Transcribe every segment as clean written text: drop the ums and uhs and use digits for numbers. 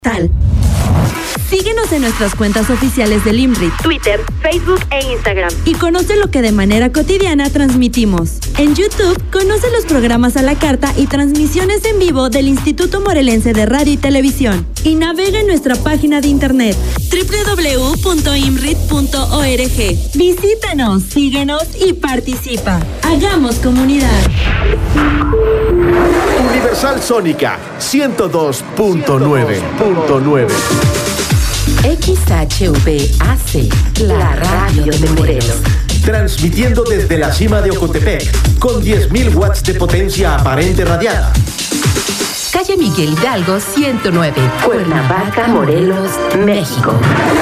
Síguenos en nuestras cuentas oficiales del IMRIT, Twitter, Facebook e Instagram. Y conoce lo que de manera cotidiana transmitimos. En YouTube, conoce los programas a la carta y transmisiones en vivo del Instituto Morelense de Radio y Televisión. Y navega en nuestra página de internet www.imrit.org. Visítanos, síguenos y participa. Hagamos comunidad. Universal Sónica 102.9. XHVAC, la radio de Morelos. Transmitiendo desde la cima de Ocotepec, con 10.000 watts de potencia aparente radiada. Calle Miguel Hidalgo, 109, Cuernavaca, Morelos, México.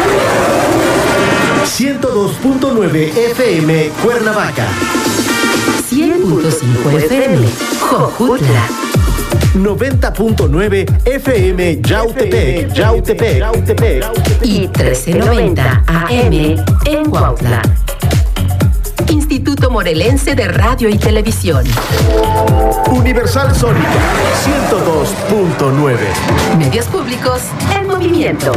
102.9 FM, Cuernavaca. 100.5 FM, Jojutla. 90.9 FM, Yautepec. Y 1390 AM en Cuautla. Instituto Morelense de Radio y Televisión. Universal Sónica 102.9. Medios públicos en movimiento.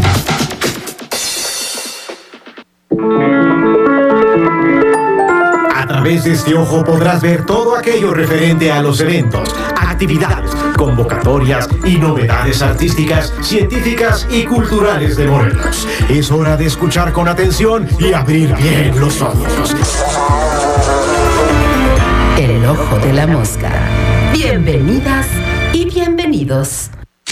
A través de este ojo podrás ver todo aquello referente a los eventos, actividades, convocatorias y novedades artísticas, científicas y culturales de Morelos. Es hora de escuchar con atención y abrir bien los ojos. El ojo de la mosca. Bienvenidas y bienvenidos.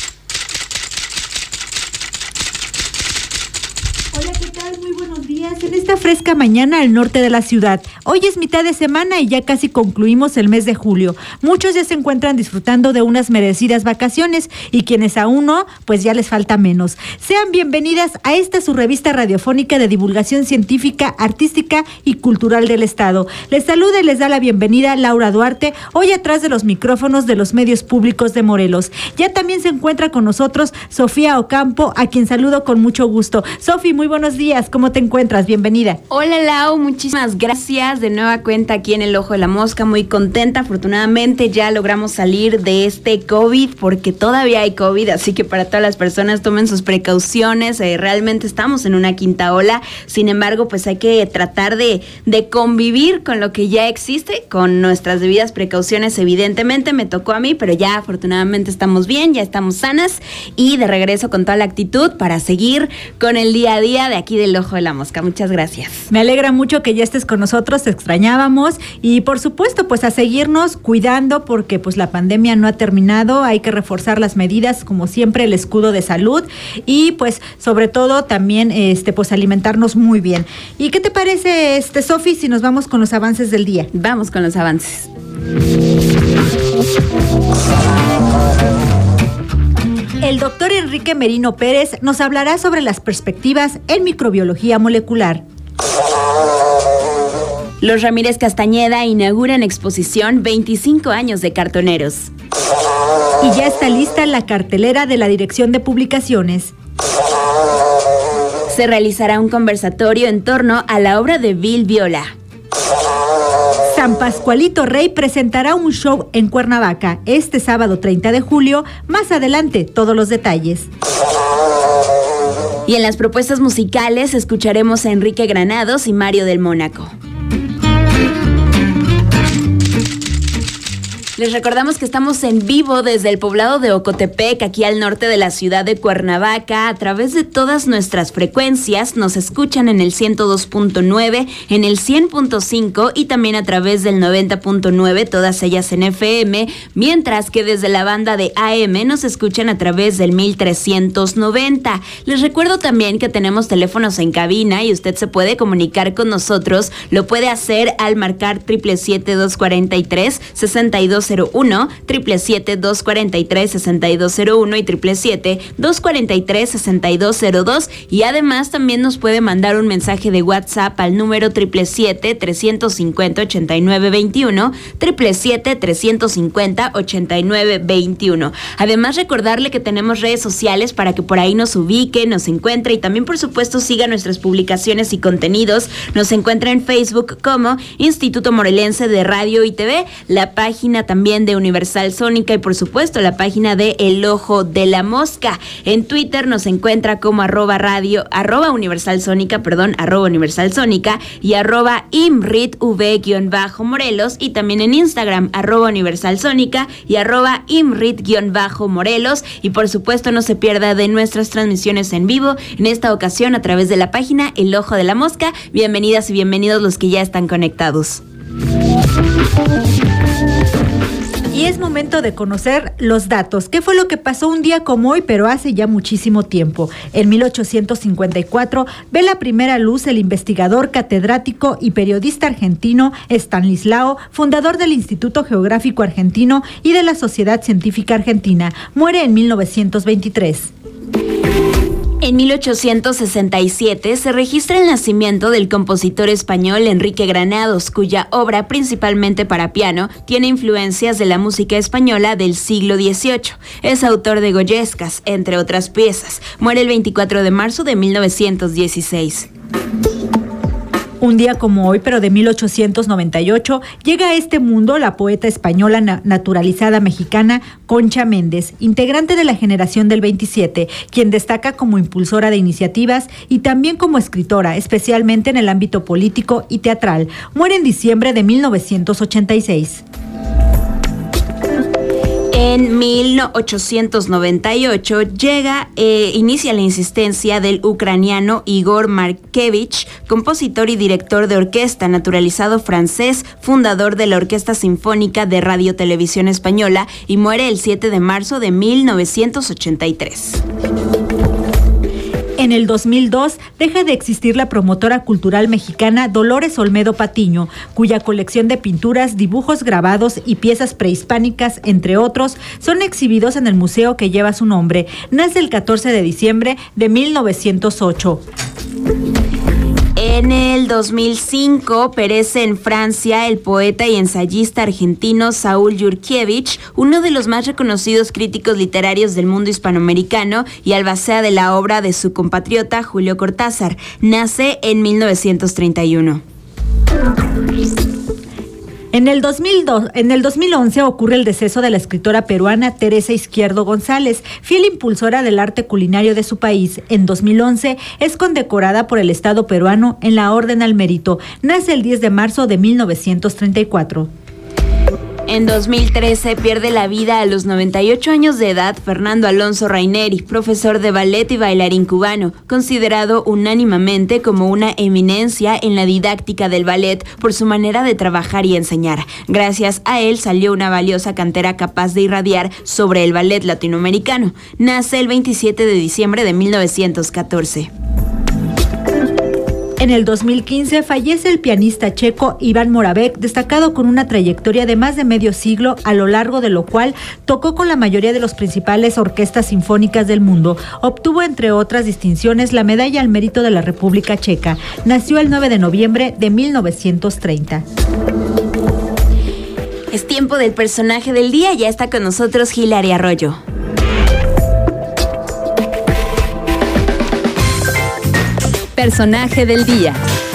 En esta fresca mañana al norte de la ciudad. Hoy es mitad de semana y ya casi concluimos el mes de julio. Muchos ya se encuentran disfrutando de unas merecidas vacaciones y quienes aún no, pues ya les falta menos. Sean bienvenidas a esta su revista radiofónica de divulgación científica, artística y cultural del Estado. Les saluda y les da la bienvenida Laura Duarte, hoy atrás de los micrófonos de los medios públicos de Morelos. Ya también se encuentra con nosotros Sofía Ocampo, a quien saludo con mucho gusto. Sofi, muy buenos días, ¿cómo te encuentras? Bienvenida. Hola Lau, muchísimas gracias de nueva cuenta aquí en el Ojo de la Mosca, muy contenta, afortunadamente ya logramos salir de este COVID porque todavía hay COVID, así que para todas las personas tomen sus precauciones, realmente estamos en una quinta ola, sin embargo pues hay que tratar de convivir con lo que ya existe, con nuestras debidas precauciones, evidentemente me tocó a mí, pero ya afortunadamente estamos bien, ya estamos sanas y de regreso con toda la actitud para seguir con el día a día de aquí del Ojo de la Mosca. Muchas gracias. Me alegra mucho que ya estés con nosotros, te extrañábamos y por supuesto pues a seguirnos cuidando porque pues la pandemia no ha terminado, hay que reforzar las medidas como siempre, el escudo de salud y pues sobre todo también pues alimentarnos muy bien. ¿Y qué te parece Sofi si nos vamos con los avances del día? Vamos con los avances. El doctor Enrique Merino Pérez nos hablará sobre las perspectivas en microbiología molecular. Los Ramírez Castañeda inauguran exposición 25 años de cartoneros. Y ya está lista la cartelera de la Dirección de Publicaciones. Se realizará un conversatorio en torno a la obra de Bill Viola. San Pascualito Rey presentará un show en Cuernavaca este sábado 30 de julio. Más adelante, todos los detalles. Y en las propuestas musicales escucharemos a Enrique Granados y Mario del Mónaco. Les recordamos que estamos en vivo desde el poblado de Ocotepec, aquí al norte de la ciudad de Cuernavaca. A través de todas nuestras frecuencias nos escuchan en el 102.9, en el 100.5 y también a través del 90.9, todas ellas en FM, mientras que desde la banda de AM nos escuchan a través del 1390. Les recuerdo también que tenemos teléfonos en cabina y usted se puede comunicar con nosotros. Lo puede hacer al marcar 777-243-6201, 777-243-6201 y 777-243-6202. Y además también nos puede mandar un mensaje de WhatsApp al número 777-350-8921, 777-350-8921. Además, recordarle que tenemos redes sociales para que por ahí nos ubique, nos encuentre y también, por supuesto, siga nuestras publicaciones y contenidos. Nos encuentra en Facebook como Instituto Morelense de Radio y TV. La página también también de Universal Sónica y por supuesto la página de El Ojo de la Mosca. En Twitter nos encuentra como @Universal Sónica y @ImritV_Morelos, y también en Instagram @Universal Sónica y @Imrit_Morelos. Y por supuesto no se pierda de nuestras transmisiones en vivo, en esta ocasión a través de la página El Ojo de la Mosca. Bienvenidas y bienvenidos los que ya están conectados. Y es momento de conocer los datos. ¿Qué fue lo que pasó un día como hoy, pero hace ya muchísimo tiempo? En 1854 ve la primera luz el investigador, catedrático y periodista argentino Estanislao, fundador del Instituto Geográfico Argentino y de la Sociedad Científica Argentina. Muere en 1923. En 1867 se registra el nacimiento del compositor español Enrique Granados, cuya obra, principalmente para piano, tiene influencias de la música española del siglo XVIII. Es autor de Goyescas, entre otras piezas. Muere el 24 de marzo de 1916. Un día como hoy, pero de 1898, llega a este mundo la poeta española naturalizada mexicana Concha Méndez, integrante de la generación del 27, quien destaca como impulsora de iniciativas y también como escritora, especialmente en el ámbito político y teatral. Muere en diciembre de 1986. En 1898 inicia la insistencia del ucraniano Igor Markevich, compositor y director de orquesta, naturalizado francés, fundador de la Orquesta Sinfónica de Radio Televisión Española, y muere el 7 de marzo de 1983. En el 2002 deja de existir la promotora cultural mexicana Dolores Olmedo Patiño, cuya colección de pinturas, dibujos grabados y piezas prehispánicas, entre otros, son exhibidos en el museo que lleva su nombre. Nace el 14 de diciembre de 1908. En el 2005 perece en Francia el poeta y ensayista argentino Saúl Yurkiewicz, uno de los más reconocidos críticos literarios del mundo hispanoamericano y albacea de la obra de su compatriota Julio Cortázar. Nace en 1931. En el 2011 ocurre el deceso de la escritora peruana Teresa Izquierdo González, fiel impulsora del arte culinario de su país. En 2011 es condecorada por el Estado peruano en la Orden al Mérito. Nace el 10 de marzo de 1934. En 2013 pierde la vida a los 98 años de edad Fernando Alonso Raineri, profesor de ballet y bailarín cubano, considerado unánimemente como una eminencia en la didáctica del ballet por su manera de trabajar y enseñar. Gracias a él salió una valiosa cantera capaz de irradiar sobre el ballet latinoamericano. Nace el 27 de diciembre de 1914. En el 2015 fallece el pianista checo Iván Moravec, destacado con una trayectoria de más de medio siglo, a lo largo de lo cual tocó con la mayoría de las principales orquestas sinfónicas del mundo. Obtuvo, entre otras distinciones, la Medalla al Mérito de la República Checa. Nació el 9 de noviembre de 1930. Es tiempo del personaje del día. Ya está con nosotros Hilary Arroyo. Personaje del día.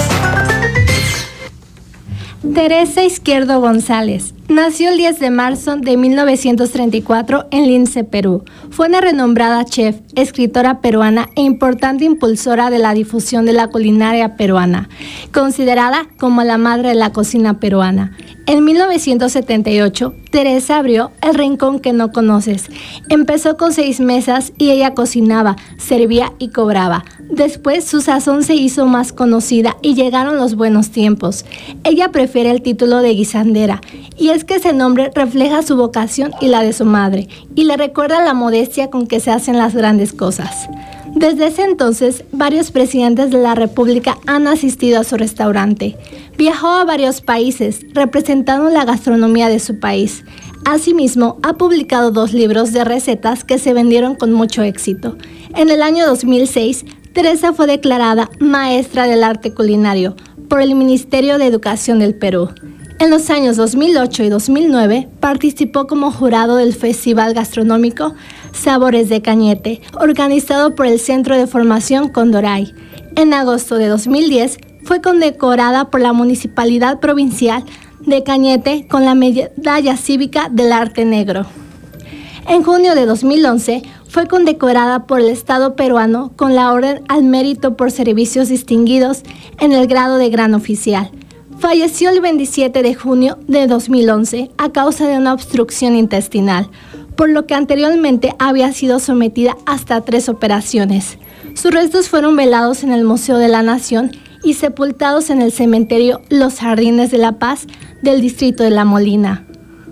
Teresa Izquierdo González nació el 10 de marzo de 1934 en Lince, Perú. Fue una renombrada chef, escritora peruana e importante impulsora de la difusión de la culinaria peruana, considerada como la madre de la cocina peruana. En 1978, Teresa abrió El Rincón que no conoces. Empezó con 6 mesas y ella cocinaba, servía y cobraba. Después su sazón se hizo más conocida y llegaron los buenos tiempos. Ella prefiere el título de guisandera, y es que ese nombre refleja su vocación y la de su madre, y le recuerda la modestia con que se hacen las grandes cosas. Desde ese entonces, varios presidentes de la República han asistido a su restaurante. Viajó a varios países, representando la gastronomía de su país. Asimismo, ha publicado 2 libros de recetas que se vendieron con mucho éxito. En el año 2006, Teresa fue declarada Maestra del Arte Culinario por el Ministerio de Educación del Perú. En los años 2008 y 2009 participó como jurado del Festival Gastronómico Sabores de Cañete, organizado por el Centro de Formación Condoray. En agosto de 2010 fue condecorada por la Municipalidad Provincial de Cañete con la Medalla Cívica del Arte Negro. En junio de 2011 fue condecorada por el Estado peruano con la Orden al Mérito por Servicios Distinguidos en el grado de Gran Oficial. Falleció el 27 de junio de 2011 a causa de una obstrucción intestinal, por lo que anteriormente había sido sometida hasta 3 operaciones. Sus restos fueron velados en el Museo de la Nación y sepultados en el cementerio Los Jardines de la Paz del distrito de La Molina.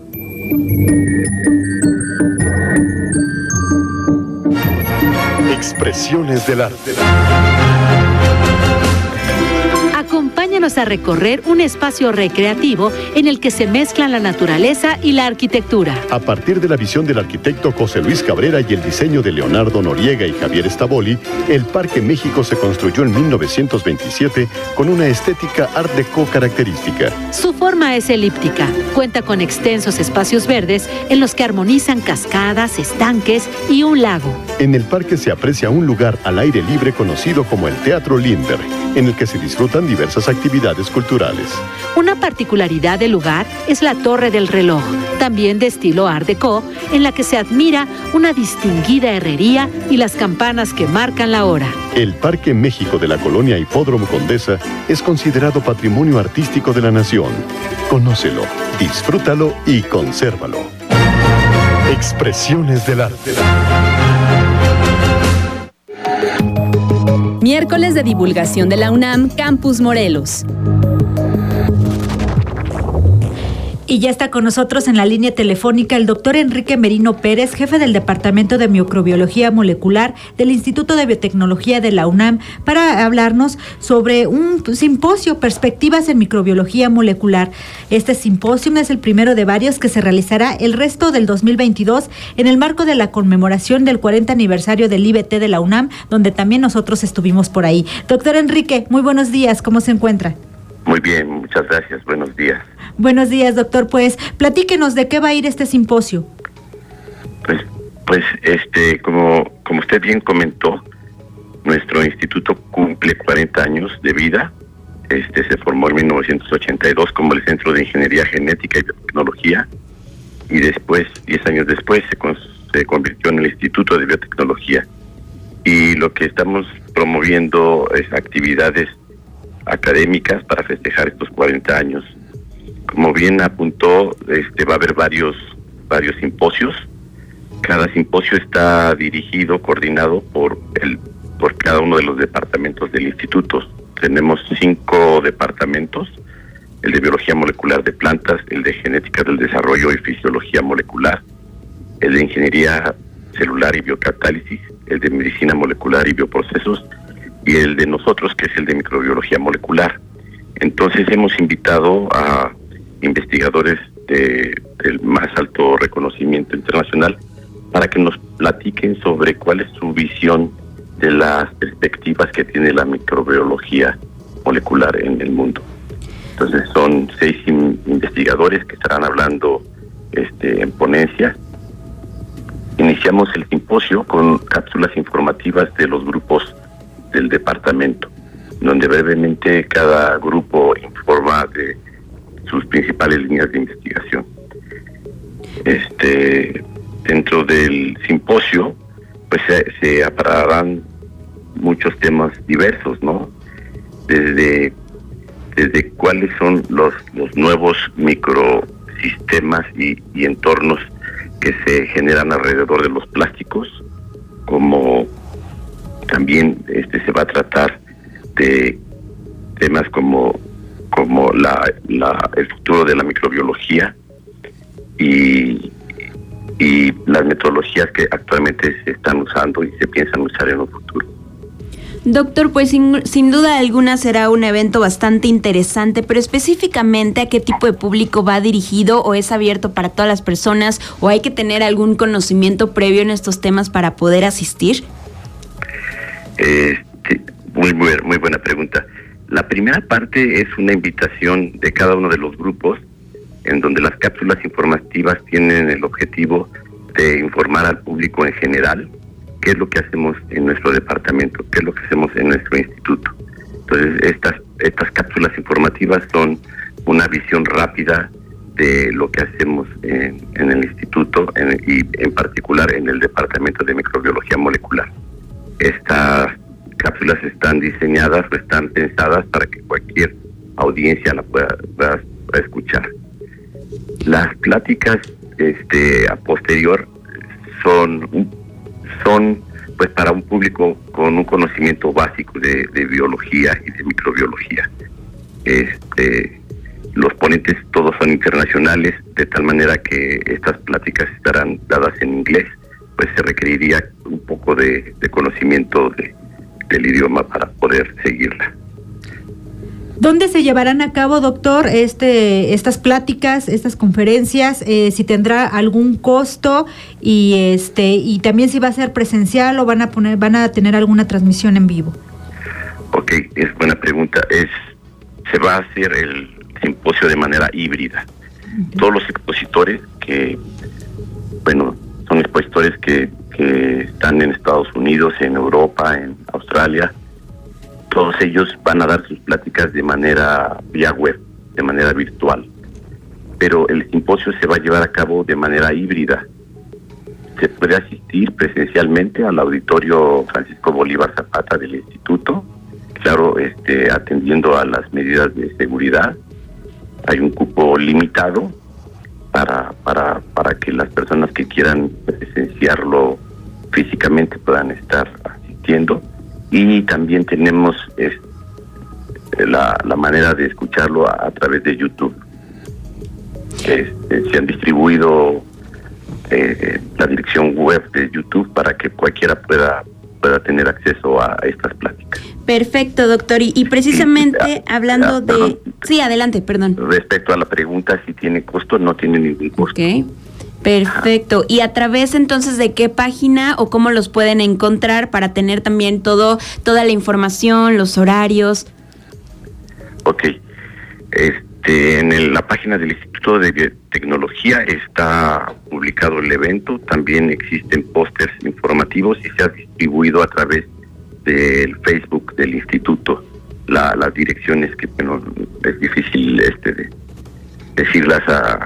Expresiones del arte. Acompáñanos a recorrer un espacio recreativo en el que se mezclan la naturaleza y la arquitectura. A partir de la visión del arquitecto José Luis Cabrera y el diseño de Leonardo Noriega y Javier Stavoli, el Parque México se construyó en 1927 con una estética art déco característica. Su forma es elíptica, cuenta con extensos espacios verdes en los que armonizan cascadas, estanques y un lago. En el parque se aprecia un lugar al aire libre conocido como el Teatro Lindbergh, en el que se disfrutan diversas actividades culturales. Una particularidad del lugar es la Torre del Reloj, también de estilo Art Deco, en la que se admira una distinguida herrería y las campanas que marcan la hora. El Parque México de la colonia Hipódromo Condesa es considerado Patrimonio Artístico de la Nación. Conócelo, disfrútalo y consérvalo. Expresiones del arte. Miércoles de divulgación de la UNAM, Campus Morelos. Y ya está con nosotros en la línea telefónica el doctor Enrique Merino Pérez, jefe del Departamento de Microbiología Molecular del Instituto de Biotecnología de la UNAM, para hablarnos sobre un simposio, Perspectivas en Microbiología Molecular. Este simposio es el primero de varios que se realizará el resto del 2022 en el marco de la conmemoración del 40 aniversario del IBT de la UNAM, donde también nosotros estuvimos por ahí. Doctor Enrique, muy buenos días, ¿cómo se encuentra? Muy bien, muchas gracias, buenos días. Buenos días, doctor. Pues platíquenos de qué va a ir este simposio. Pues como usted bien comentó, nuestro instituto cumple 40 años de vida. Se formó en 1982 como el Centro de Ingeniería Genética y Biotecnología, y después, 10 años después, se convirtió en el Instituto de Biotecnología. Y lo que estamos promoviendo es actividades académicas para festejar estos 40 años. Como bien apuntó, va a haber varios simposios. Cada simposio está dirigido, coordinado por cada uno de los departamentos del instituto. Tenemos 5 departamentos: el de Biología Molecular de Plantas, el de Genética del Desarrollo y Fisiología Molecular, el de Ingeniería Celular y Biocatálisis, el de Medicina Molecular y Bioprocesos, y el de nosotros, que es el de Microbiología Molecular. Entonces hemos invitado a investigadores del más alto reconocimiento internacional para que nos platiquen sobre cuál es su visión de las perspectivas que tiene la microbiología molecular en el mundo. Entonces son 6 investigadores que estarán hablando en ponencia. Iniciamos el simposio con cápsulas informativas de los grupos del departamento, donde brevemente cada grupo informa de sus principales líneas de investigación. Dentro del simposio, pues se apararán muchos temas diversos, ¿no? Desde cuáles son los nuevos microsistemas y entornos que se generan alrededor de los plásticos, como también se va a tratar de temas como el futuro de la microbiología y las metodologías que actualmente se están usando y se piensan usar en un futuro. Doctor, pues sin duda alguna será un evento bastante interesante, pero específicamente ¿a qué tipo de público va dirigido, o es abierto para todas las personas, o hay que tener algún conocimiento previo en estos temas para poder asistir? Muy buena pregunta. La primera parte es una invitación de cada uno de los grupos, en donde las cápsulas informativas tienen el objetivo de informar al público en general qué es lo que hacemos en nuestro departamento, qué es lo que hacemos en nuestro instituto. Entonces, estas cápsulas informativas son una visión rápida de lo que hacemos en el instituto y en particular en el departamento de microbiología molecular. Estas cápsulas están diseñadas o están pensadas para que cualquier audiencia la pueda escuchar. Las pláticas a posterior son pues para un público con un conocimiento básico de biología y de microbiología. Los ponentes todos son internacionales, de tal manera que estas pláticas estarán dadas en inglés, pues se requeriría un poco de conocimiento del idioma para poder seguirla. ¿Dónde se llevarán a cabo, doctor, estas pláticas, estas conferencias? Si tendrá algún costo y también si va a ser presencial o van a tener alguna transmisión en vivo. Ok, es buena pregunta. Se va a hacer el simposio de manera híbrida. Todos los expositores son expositores que están en Estados Unidos, en Europa, en Australia. Todos ellos van a dar sus pláticas de manera vía web, de manera virtual. Pero el simposio se va a llevar a cabo de manera híbrida. Se puede asistir presencialmente al auditorio Francisco Bolívar Zapata del instituto, claro, atendiendo a las medidas de seguridad. Hay un cupo limitado para que las personas que quieran presenciarlo físicamente puedan estar asistiendo. Y también tenemos la manera de escucharlo a través de YouTube. Se han distribuido la dirección web de YouTube para que cualquiera pueda tener acceso a estas pláticas. Perfecto, doctor. Y precisamente hablando de... Perdón. Sí, adelante, perdón. Respecto a la pregunta si tiene costo, no tiene ningún costo. Ok. Perfecto. ¿Y a través entonces de qué página o cómo los pueden encontrar para tener también toda la información, los horarios? Ok. En la página del Instituto de Biotecnología está publicado el evento. También existen pósters informativos y se ha distribuido a través del Facebook del Instituto. Las direcciones que es difícil decirlas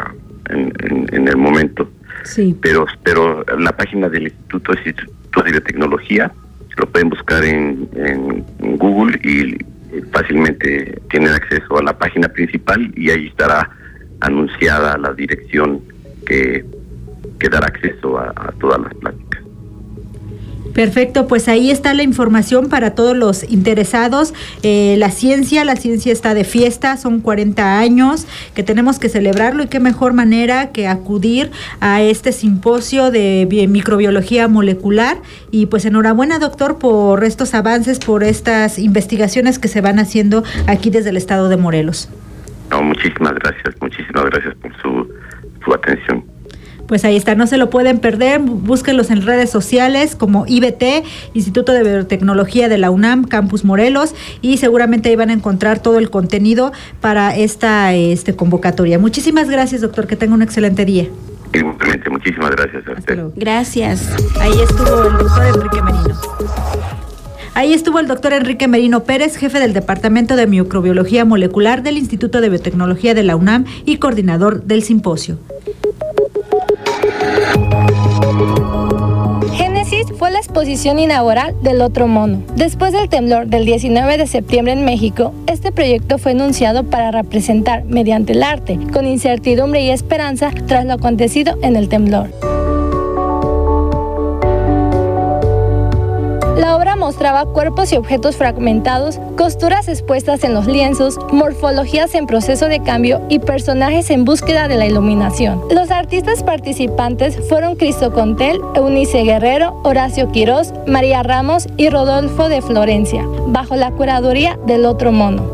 en el momento. Sí. Pero la página del Instituto de Biotecnología lo pueden buscar en Google y fácilmente tienen acceso a la página principal y ahí estará anunciada la dirección que dará acceso a todas las pláticas. Perfecto, pues ahí está la información para todos los interesados. La ciencia está de fiesta, son 40 años que tenemos que celebrarlo y qué mejor manera que acudir a este simposio de microbiología molecular. Y pues enhorabuena, doctor, por estos avances, por estas investigaciones que se van haciendo aquí desde el estado de Morelos. No, muchísimas gracias por su atención. Pues ahí está, no se lo pueden perder, búsquenlos en redes sociales como IBT, Instituto de Biotecnología de la UNAM, Campus Morelos, y seguramente ahí van a encontrar todo el contenido para esta convocatoria. Muchísimas gracias, doctor, que tenga un excelente día. Igualmente, muchísimas gracias a usted. Gracias. Ahí estuvo el doctor Enrique Merino. Ahí estuvo el doctor Enrique Merino Pérez, jefe del Departamento de Microbiología Molecular del Instituto de Biotecnología de la UNAM y coordinador del simposio. Génesis fue la exposición inaugural del Otro Mono. Después del temblor del 19 de septiembre en México, este proyecto fue enunciado para representar, mediante el arte, con incertidumbre y esperanza tras lo acontecido en el temblor. La obra mostraba cuerpos y objetos fragmentados, costuras expuestas en los lienzos, morfologías en proceso de cambio y personajes en búsqueda de la iluminación. Los artistas participantes fueron Cristo Contel, Eunice Guerrero, Horacio Quirós, María Ramos y Rodolfo de Florencia, bajo la curaduría del Otro Mono.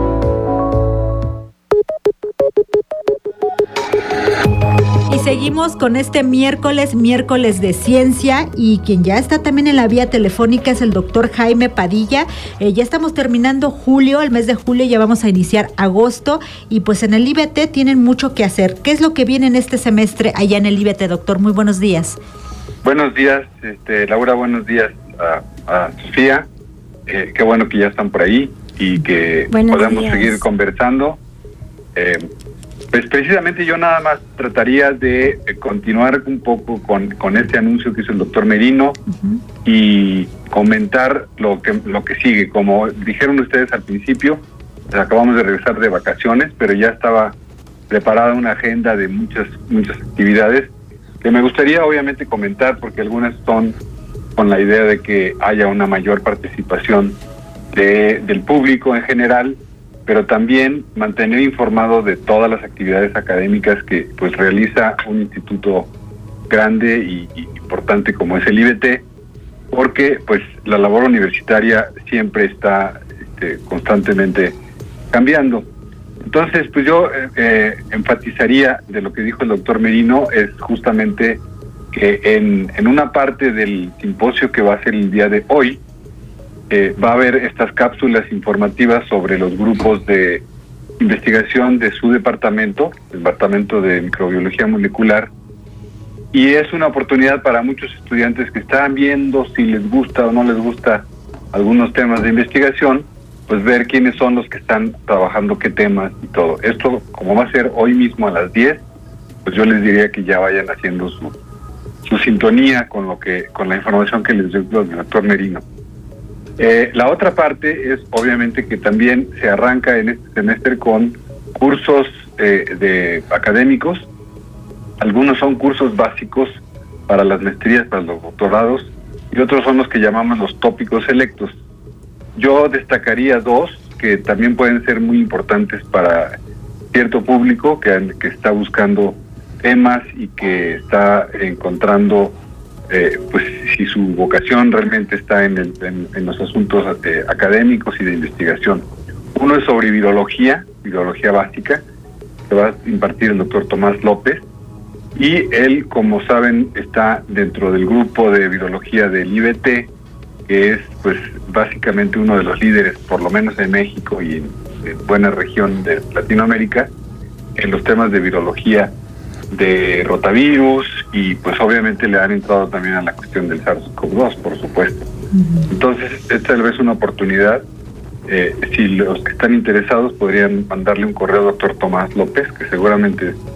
Seguimos con este miércoles de ciencia, y quien ya está también en la vía telefónica es el doctor Jaime Padilla. Ya estamos terminando julio, el mes de julio, ya vamos a iniciar agosto, y pues en el IBT tienen mucho que hacer. ¿Qué es lo que viene en este semestre allá en el IBT, doctor? Muy buenos días. Buenos días, Laura, buenos días a Sofía. Qué bueno que ya están por ahí y que podamos seguir conversando Pues precisamente yo nada más trataría de continuar un poco con este anuncio que hizo el doctor Merino y comentar lo que sigue. Como dijeron ustedes al principio, acabamos de regresar de vacaciones, pero ya estaba preparada una agenda de muchas actividades que me gustaría obviamente comentar, porque algunas son con la idea de que haya una mayor participación del público en general, pero también mantener informado de todas las actividades académicas que pues realiza un instituto grande y importante como es el IBT, porque pues la labor universitaria siempre está constantemente cambiando. Entonces, pues yo enfatizaría de lo que dijo el doctor Merino, es justamente que en una parte del simposio que va a ser el día de hoy, va a haber estas cápsulas informativas sobre los grupos de investigación de su departamento, el Departamento de Microbiología Molecular, y es una oportunidad para muchos estudiantes que están viendo si les gusta o no les gusta algunos temas de investigación, pues ver quiénes son los que están trabajando qué temas y todo. Esto, como va a ser hoy mismo a las 10, pues yo les diría que ya vayan haciendo su sintonía con la información que les dio el doctor Merino. La otra parte es obviamente que también se arranca en este semestre con cursos de académicos. Algunos son cursos básicos para las maestrías, para los doctorados, y otros son los que llamamos los tópicos selectos. Yo destacaría dos que también pueden ser muy importantes para cierto público que está buscando temas y que está encontrando pues si su vocación realmente está en los asuntos académicos y de investigación. Uno es sobre virología básica, que va a impartir el doctor Tomás López, y él, como saben, está dentro del grupo de virología del IBT, que es pues básicamente uno de los líderes, por lo menos en México y en buena región de Latinoamérica, en los temas de virología de rotavirus, y pues obviamente le han entrado también a la cuestión del SARS-CoV-2, por supuesto. Entonces, esta tal vez una oportunidad. Si los que están interesados podrían mandarle un correo al doctor Tomás López, que seguramente es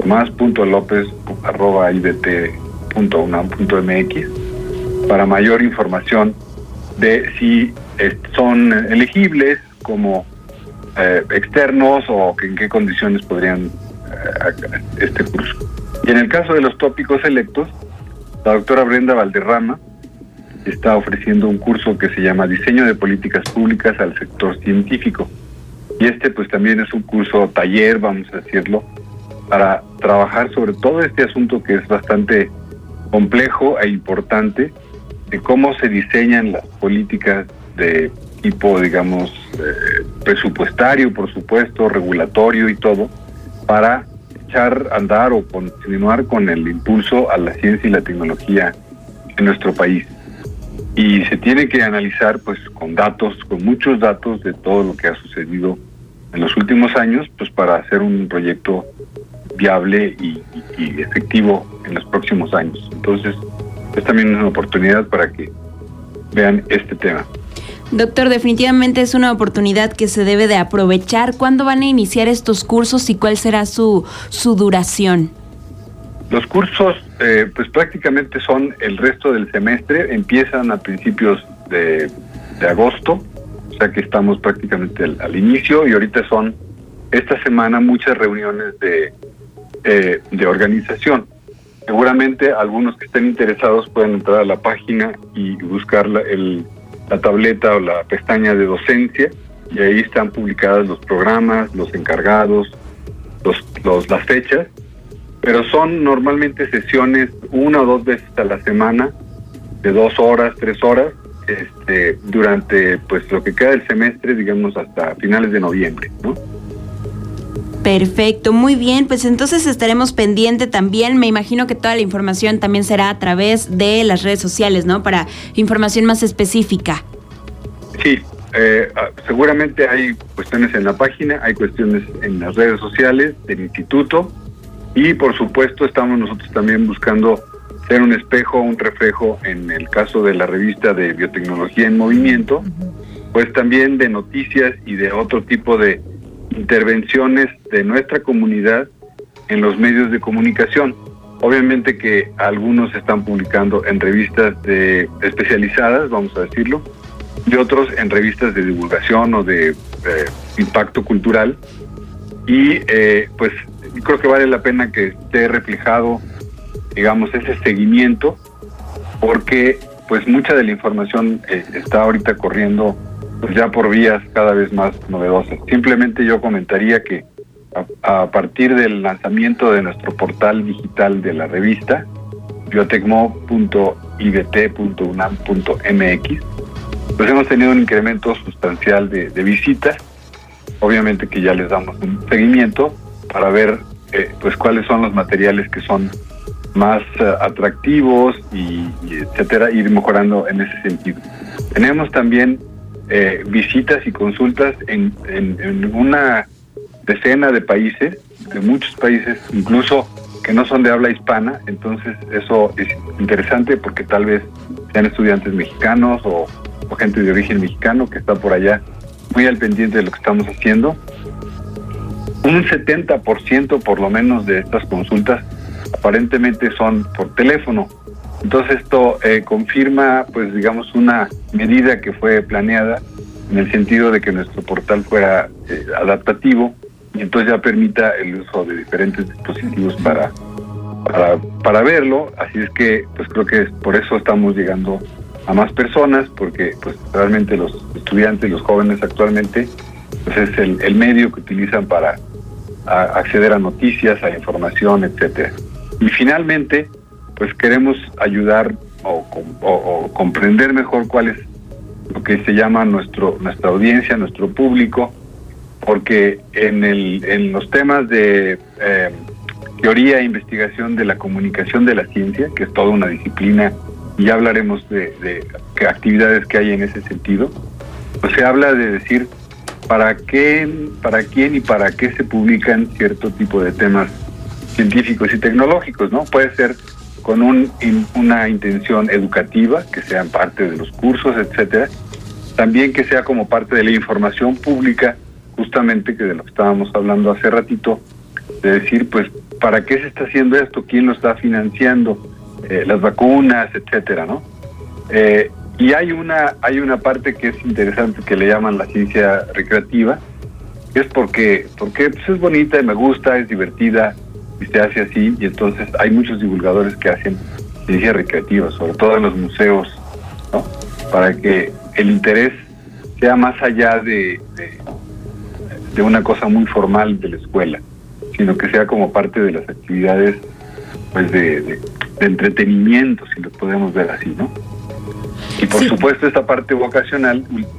tomás.lopez@ibt.unam.mx, para mayor información de si son elegibles como externos o en qué condiciones podrían este curso. Y en el caso de los tópicos selectos, la doctora Brenda Valderrama está ofreciendo un curso que se llama Diseño de Políticas Públicas al Sector Científico. Y pues también es un curso taller, vamos a decirlo, para trabajar sobre todo este asunto que es bastante complejo e importante, de cómo se diseñan las políticas de tipo, digamos, presupuestario, por supuesto, regulatorio y todo, para echar a andar o continuar con el impulso a la ciencia y la tecnología en nuestro país. Y se tiene que analizar pues con datos, con muchos datos de todo lo que ha sucedido en los últimos años, pues para hacer un proyecto viable y efectivo en los próximos años. Entonces, es también una oportunidad para que vean este tema. Doctor, definitivamente es una oportunidad que se debe de aprovechar. ¿Cuándo van a iniciar estos cursos y cuál será su duración? Los cursos pues prácticamente son el resto del semestre, empiezan a principios de agosto, o sea que estamos prácticamente al inicio, y ahorita son esta semana muchas reuniones de organización. Seguramente algunos que estén interesados pueden entrar a la página y buscar la tableta o la pestaña de docencia, y ahí están publicadas los programas, los encargados, las fechas, pero son normalmente sesiones 1 o 2 veces a la semana, de 2 horas, 3 horas, durante pues lo que queda del semestre, digamos hasta finales de noviembre, ¿no? Perfecto, muy bien, pues entonces estaremos pendiente también. Me imagino que toda la información también será a través de las redes sociales, ¿no? Para información más específica. Sí, seguramente hay cuestiones en la página, hay cuestiones en las redes sociales del instituto, y por supuesto estamos nosotros también buscando ser un espejo, un reflejo en el caso de la revista de Biotecnología en Movimiento, pues también de noticias y de otro tipo de intervenciones de nuestra comunidad en los medios de comunicación. Obviamente que algunos están publicando en revistas especializadas, vamos a decirlo, y otros en revistas de divulgación o de impacto cultural. Y pues creo que vale la pena que esté reflejado, digamos, ese seguimiento, porque pues mucha de la información está ahorita corriendo pues ya por vías cada vez más novedosas. Simplemente yo comentaría que a partir del lanzamiento de nuestro portal digital de la revista, biotecmo.ibt.unam.mx, pues hemos tenido un incremento sustancial de visitas. Obviamente que ya les damos un seguimiento para ver pues cuáles son los materiales que son más atractivos y etcétera, ir mejorando en ese sentido. Tenemos también visitas y consultas en una decena de países, de muchos países, incluso que no son de habla hispana. Entonces eso es interesante porque tal vez sean estudiantes mexicanos o gente de origen mexicano que está por allá muy al pendiente de lo que estamos haciendo. Un 70% por lo menos de estas consultas aparentemente son por teléfono. Entonces esto confirma, pues digamos, una medida que fue planeada en el sentido de que nuestro portal fuera adaptativo y entonces ya permita el uso de diferentes dispositivos para verlo. Así es que pues creo que por eso estamos llegando a más personas, porque pues realmente los estudiantes, los jóvenes actualmente, pues es el medio que utilizan para acceder a noticias, a información, etcétera. Y finalmente, pues queremos ayudar o comprender mejor cuál es lo que se llama nuestra audiencia, nuestro público, porque en los temas de teoría e investigación de la comunicación de la ciencia, que es toda una disciplina, y ya hablaremos de qué actividades que hay en ese sentido, pues se habla de decir para quién y para qué se publican cierto tipo de temas científicos y tecnológicos, ¿no? Puede ser con una intención educativa, que sean parte de los cursos, etcétera. También que sea como parte de la información pública, justamente que de lo que estábamos hablando hace ratito, de decir, pues, ¿para qué se está haciendo esto? ¿Quién lo está financiando? Las vacunas, etcétera, ¿no? Y hay una parte que es interesante que le llaman la ciencia recreativa, que es porque pues es bonita y me gusta, es divertida y se hace así, y entonces hay muchos divulgadores que hacen ciencia recreativa, sobre todo en los museos, ¿no? Para que el interés sea más allá de una cosa muy formal de la escuela, sino que sea como parte de las actividades pues de entretenimiento, si lo podemos ver así, ¿no? Y por supuesto esta parte vocacional,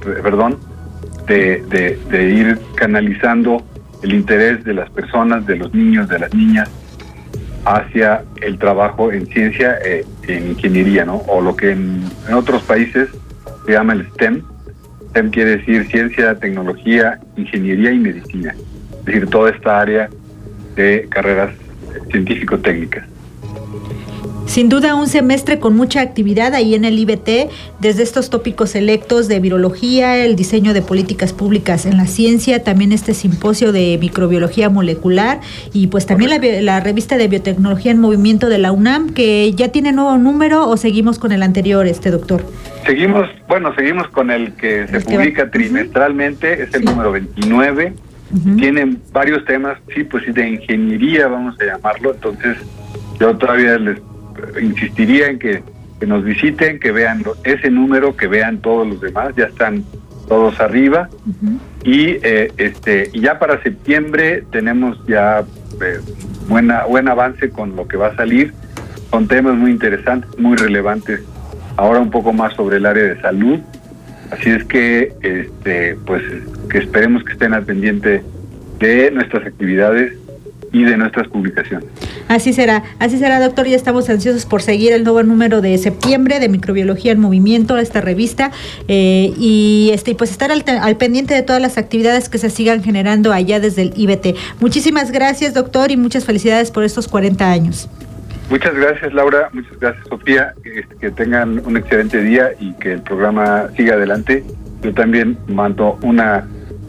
de ir canalizando el interés de las personas, de los niños, de las niñas, hacia el trabajo en ciencia, en ingeniería, ¿no? O lo que en otros países se llama el STEM. STEM quiere decir ciencia, tecnología, ingeniería y medicina. Es decir, toda esta área de carreras científico-técnicas. Sin duda un semestre con mucha actividad ahí en el IBT, desde estos tópicos selectos de virología, el diseño de políticas públicas en la ciencia, también este simposio de microbiología molecular y pues también la revista de biotecnología en movimiento de la UNAM, que ya tiene nuevo número, o seguimos con el anterior, doctor. Seguimos con el que se publica trimestralmente, es el número 29. Tienen varios temas, de ingeniería vamos a llamarlo. Entonces yo todavía les insistiría en que nos visiten, que vean ese número, que vean todos los demás, ya están todos arriba. Y ya para septiembre tenemos ya buen avance con lo que va a salir, con temas muy interesantes, muy relevantes, ahora un poco más sobre el área de salud. Así es que que esperemos que estén al pendiente de nuestras actividades y de nuestras publicaciones. Así será, doctor. Ya estamos ansiosos por seguir el nuevo número de septiembre de Microbiología en Movimiento, esta revista, y pues estar al pendiente de todas las actividades que se sigan generando allá desde el IBT. Muchísimas gracias, doctor, y muchas felicidades por estos 40 años. Muchas gracias, Laura. Muchas gracias, Sofía. Que tengan un excelente día y que el programa siga adelante. Yo también mando una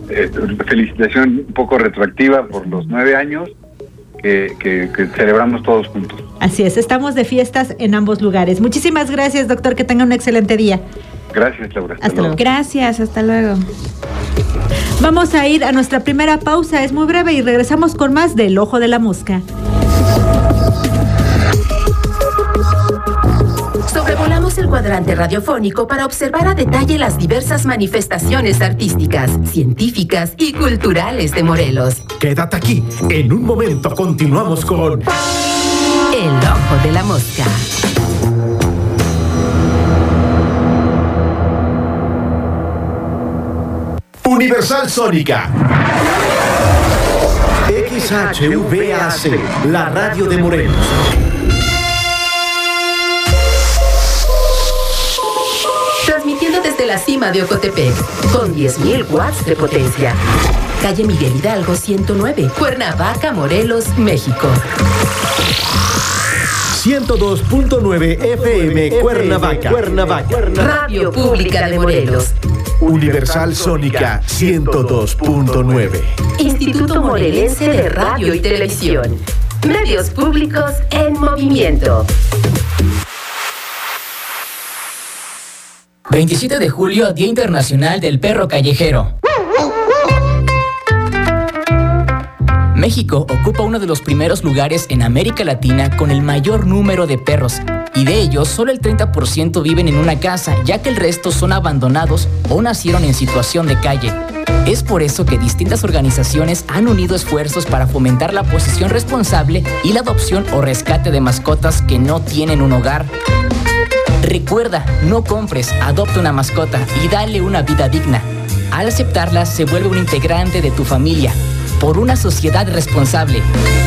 felicitación un poco retroactiva por los 9 años que celebramos todos juntos. Así es, estamos de fiestas en ambos lugares. Muchísimas gracias, doctor, que tenga un excelente día. Gracias, Laura. Hasta luego. Gracias, hasta luego. Vamos a ir a nuestra primera pausa, es muy breve y regresamos con más del Ojo de la Mosca. Sobrevolamos el cuadrante radiofónico para observar a detalle las diversas manifestaciones artísticas, científicas y culturales de Morelos. Quédate aquí, en un momento continuamos con El Ojo de la Mosca. Universal Sónica. XHVAC, la radio de Morelos. Transmitiendo desde la cima de Ocotepec, con 10.000 watts de potencia. Calle Miguel Hidalgo 109, Cuernavaca, Morelos, México. 102.9 FM Cuernavaca. Radio Pública de Morelos. Universal Sónica 102.9. Instituto Morelense de Radio y Televisión. Medios públicos en movimiento. 27 de julio, Día Internacional del Perro Callejero. México ocupa uno de los primeros lugares en América Latina con el mayor número de perros, y de ellos solo el 30% viven en una casa, ya que el resto son abandonados o nacieron en situación de calle. Es por eso que distintas organizaciones han unido esfuerzos para fomentar la posesión responsable y la adopción o rescate de mascotas que no tienen un hogar. Recuerda, no compres, adopta una mascota y dale una vida digna. Al aceptarla, se vuelve un integrante de tu familia. Por una sociedad responsable.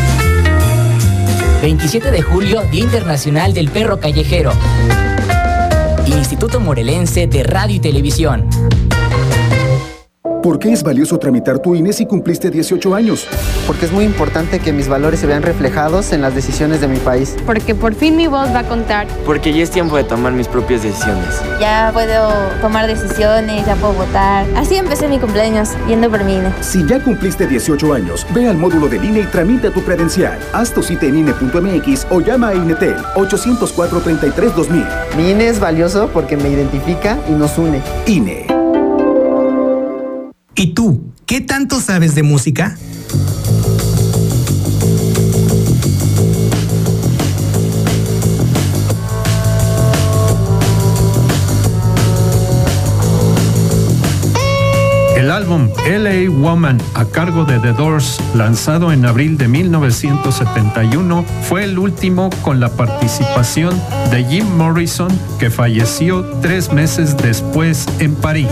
27 de julio, Día Internacional del Perro Callejero. Instituto Morelense de Radio y Televisión. ¿Por qué es valioso tramitar tu INE si cumpliste 18 años? Porque es muy importante que mis valores se vean reflejados en las decisiones de mi país. Porque por fin mi voz va a contar. Porque ya es tiempo de tomar mis propias decisiones. Ya puedo tomar decisiones, ya puedo votar. Así empecé mi cumpleaños, yendo por mi INE. Si ya cumpliste 18 años, ve al módulo del INE y tramita tu credencial. Haz tu cita en INE.mx o llama a INETEL 804-33-2000. Mi INE es valioso porque me identifica y nos une. INE. ¿Y tú, qué tanto sabes de música? El álbum LA Woman, a cargo de The Doors, lanzado en abril de 1971, fue el último con la participación de Jim Morrison, que falleció 3 meses después en París.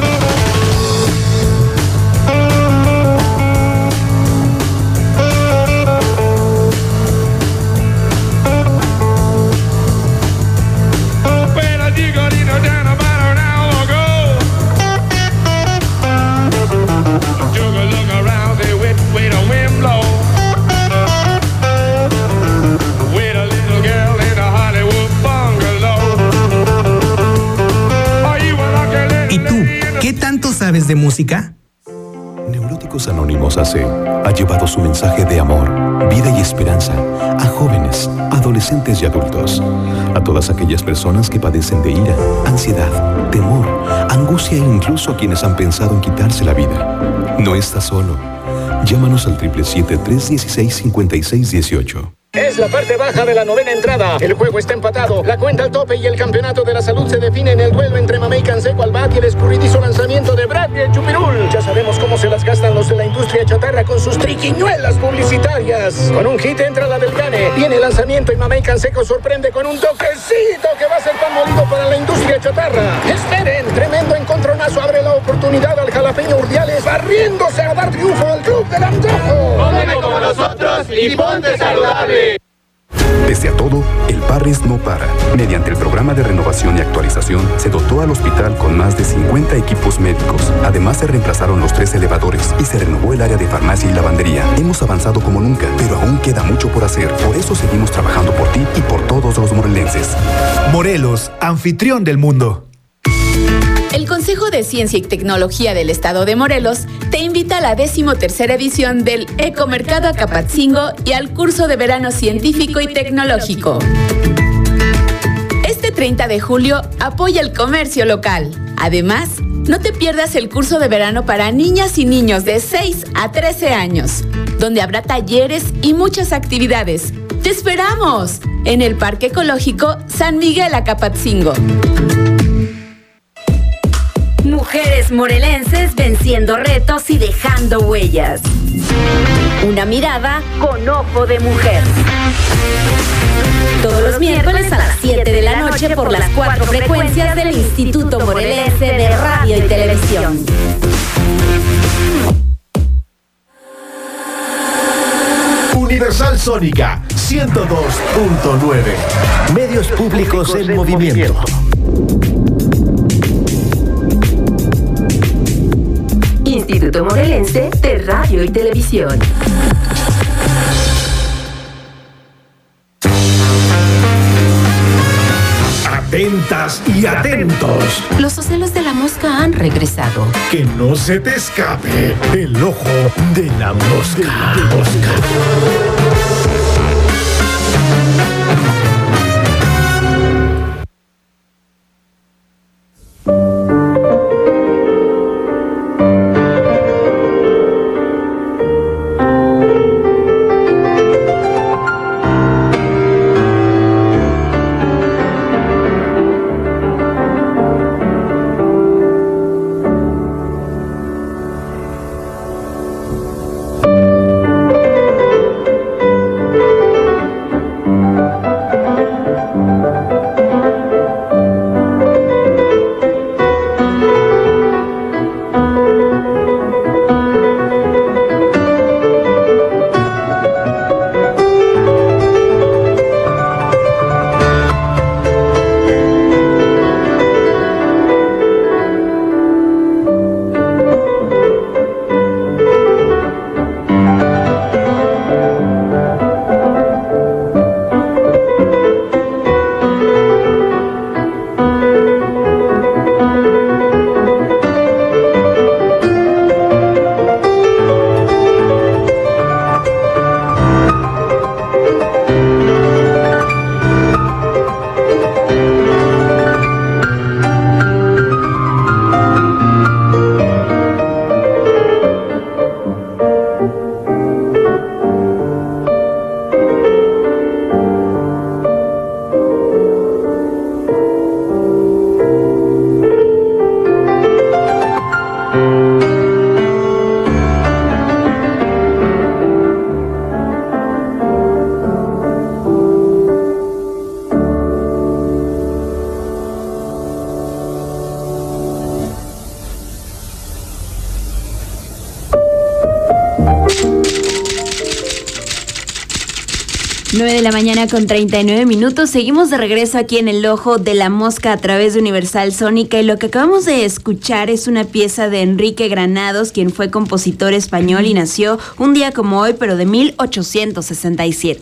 ¿Sabes de música? Neuróticos Anónimos AC ha llevado su mensaje de amor, vida y esperanza a jóvenes, adolescentes y adultos. A todas aquellas personas que padecen de ira, ansiedad, temor, angustia e incluso a quienes han pensado en quitarse la vida. No estás solo. Llámanos al 777-316-5618. Es la parte baja de la novena entrada. El juego está empatado. La cuenta al tope y el campeonato de la salud se define en el duelo entre Mamey Canseco al bat y el escurridizo lanzamiento de Bradley el Chupirul. Ya sabemos cómo se las gastan los de la industria chatarra con sus triquiñuelas publicitarias. Con un hit entra la del Cane. Viene el lanzamiento y Mamey Canseco sorprende con un toquecito que va a ser pan molido para la industria chatarra. Esperen, tremendo encontronazo abre la oportunidad al jalapeño Urdiales, barriéndose a dar triunfo al club del antojo. Cómeme como nosotros y ponte saludable. Pese a todo, el Parres no para. Mediante el programa de renovación y actualización, se dotó al hospital con más de 50 equipos médicos. Además, se reemplazaron los 3 elevadores y se renovó el área de farmacia y lavandería. Hemos avanzado como nunca, pero aún queda mucho por hacer. Por eso seguimos trabajando por ti y por todos los morelenses. Morelos, anfitrión del mundo. El Consejo Consejo de Ciencia y Tecnología del Estado de Morelos te invita a la 13ª edición del Ecomercado Acapatzingo y al curso de verano científico y tecnológico. Este 30 de julio apoya el comercio local. Además, no te pierdas el curso de verano para niñas y niños de 6 a 13 años, donde habrá talleres y muchas actividades. ¡Te esperamos! En el Parque Ecológico San Miguel Acapatzingo. Mujeres morelenses venciendo retos y dejando huellas. Una mirada con ojo de mujer. Todos los miércoles a las 7 de la noche por las 4 frecuencias del Instituto Morelense de Radio y Televisión. Universal Sónica 102.9. Medios públicos en movimiento. Instituto Morelense de Radio y Televisión. Atentas y atentos. Los ocelos de la mosca han regresado. Que no se te escape el ojo de la mosca. De la mañana con 39 minutos. Seguimos de regreso aquí en el Ojo de la Mosca a través de Universal Sónica, y lo que acabamos de escuchar es una pieza de Enrique Granados, quien fue compositor español y nació un día como hoy, pero de 1867.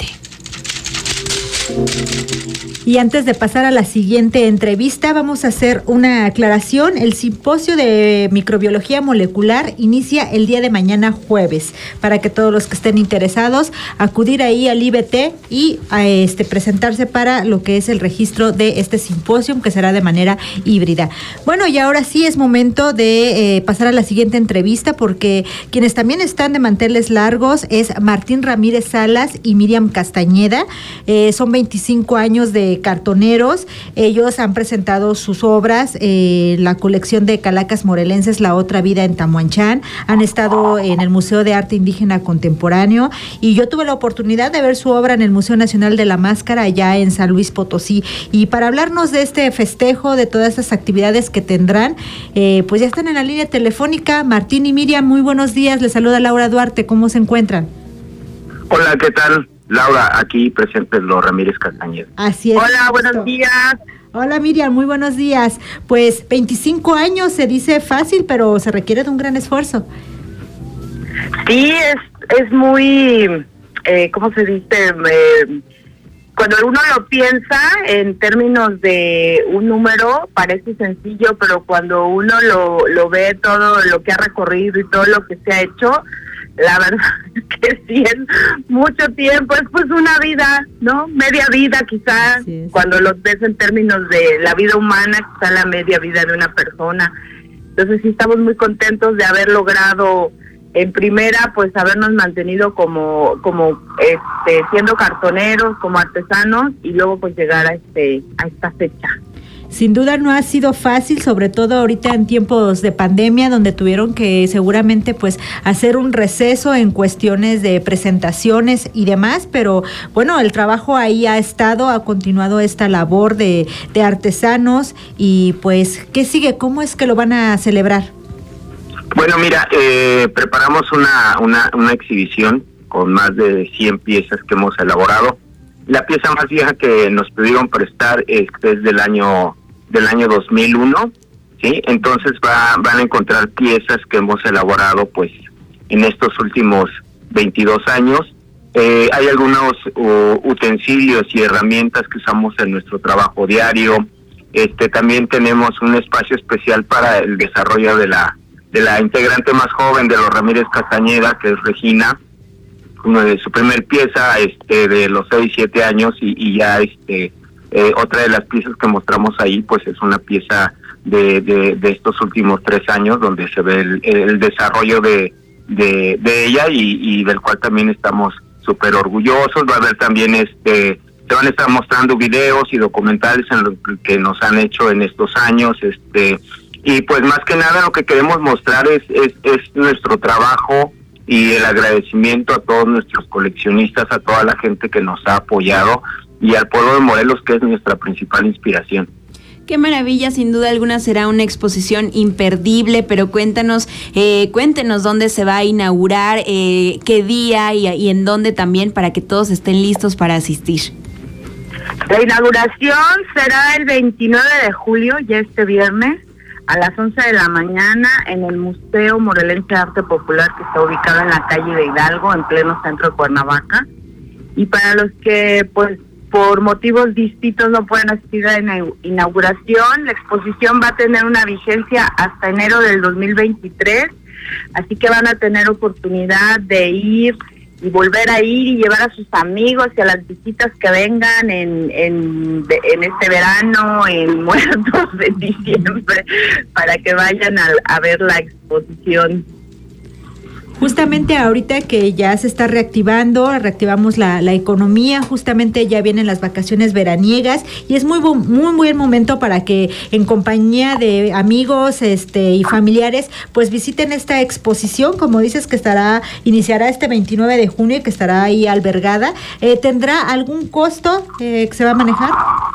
Y antes de pasar a la siguiente entrevista, vamos a hacer una aclaración. El simposio de microbiología molecular inicia el día de mañana jueves, para que todos los que estén interesados acudir ahí al IBT y a presentarse para lo que es el registro de este simposio, que será de manera híbrida. Bueno, y ahora sí es momento de pasar a la siguiente entrevista, porque quienes también están de manteles largos es Martín Ramírez Salas y Miriam Castañeda. Son 25 años de cartoneros. Ellos han presentado sus obras, la colección de calacas morelenses, La Otra Vida en Tamuanchán. Han estado en el Museo de Arte Indígena Contemporáneo, y yo tuve la oportunidad de ver su obra en el Museo Nacional de la Máscara allá en San Luis Potosí. Y para hablarnos de este festejo, de todas estas actividades que tendrán, pues ya están en la línea telefónica. Martín y Miriam, muy buenos días. Les saluda Laura Duarte. ¿Cómo se encuentran? Hola, ¿qué tal? Laura, aquí presente los Ramírez Castañeda. Así es. Hola, buenos días. Hola Miriam, muy buenos días. Pues 25 años se dice fácil, pero se requiere de un gran esfuerzo. Sí, es muy, ¿cómo se dice? cuando uno lo piensa en términos de un número parece sencillo, pero cuando uno lo ve todo lo que ha recorrido y todo lo que se ha hecho, la verdad es que sí es mucho tiempo, es pues una vida, ¿no? Media vida quizás, cuando lo ves en términos de la vida humana, quizá la media vida de una persona. Entonces sí estamos muy contentos de haber logrado, en primera, pues habernos mantenido como siendo cartoneros, como artesanos, y luego pues llegar a esta fecha. Sin duda no ha sido fácil, sobre todo ahorita en tiempos de pandemia, donde tuvieron que seguramente pues hacer un receso en cuestiones de presentaciones y demás, pero bueno, el trabajo ahí ha estado, ha continuado esta labor de artesanos. Y pues, ¿qué sigue? ¿Cómo es que lo van a celebrar? Bueno, mira, preparamos una exhibición con más de 100 piezas que hemos elaborado. La pieza más vieja que nos pudieron prestar es del año 2001, ¿sí? Entonces van a encontrar piezas que hemos elaborado pues en estos últimos 22 años. Hay algunos utensilios y herramientas que usamos en nuestro trabajo diario. También tenemos un espacio especial para el desarrollo de la integrante más joven de los Ramírez Castañeda, que es Regina, una de su primer pieza de los 6-7 años, y ya otra de las piezas que mostramos ahí pues es una pieza de estos últimos 3 años, donde se ve el desarrollo de ella y del cual también estamos súper orgullosos. Va a haber también se van a estar mostrando videos y documentales en lo que nos han hecho en estos años, y pues más que nada lo que queremos mostrar es nuestro trabajo y el agradecimiento a todos nuestros coleccionistas, a toda la gente que nos ha apoyado, y al pueblo de Morelos, que es nuestra principal inspiración. Qué maravilla, sin duda alguna será una exposición imperdible, pero cuéntenos dónde se va a inaugurar, qué día y en dónde también, para que todos estén listos para asistir. La inauguración será el 29 de julio, ya este viernes, a las 11 de la mañana, en el Museo Morelense de Arte Popular, que está ubicado en la calle de Hidalgo, en pleno centro de Cuernavaca. Y para los que, pues, por motivos distintos no pueden asistir a la inauguración, la exposición va a tener una vigencia hasta enero del 2023, así que van a tener oportunidad de ir y volver a ir y llevar a sus amigos y a las visitas que vengan en este verano, en Muertos, en diciembre, para que vayan a ver la exposición. Justamente ahorita que ya se está reactivamos la economía, justamente ya vienen las vacaciones veraniegas y es muy buen momento para que en compañía de amigos y familiares pues visiten esta exposición, como dices, que iniciará este 29 de junio y que estará ahí albergada. ¿Tendrá algún costo que se va a manejar?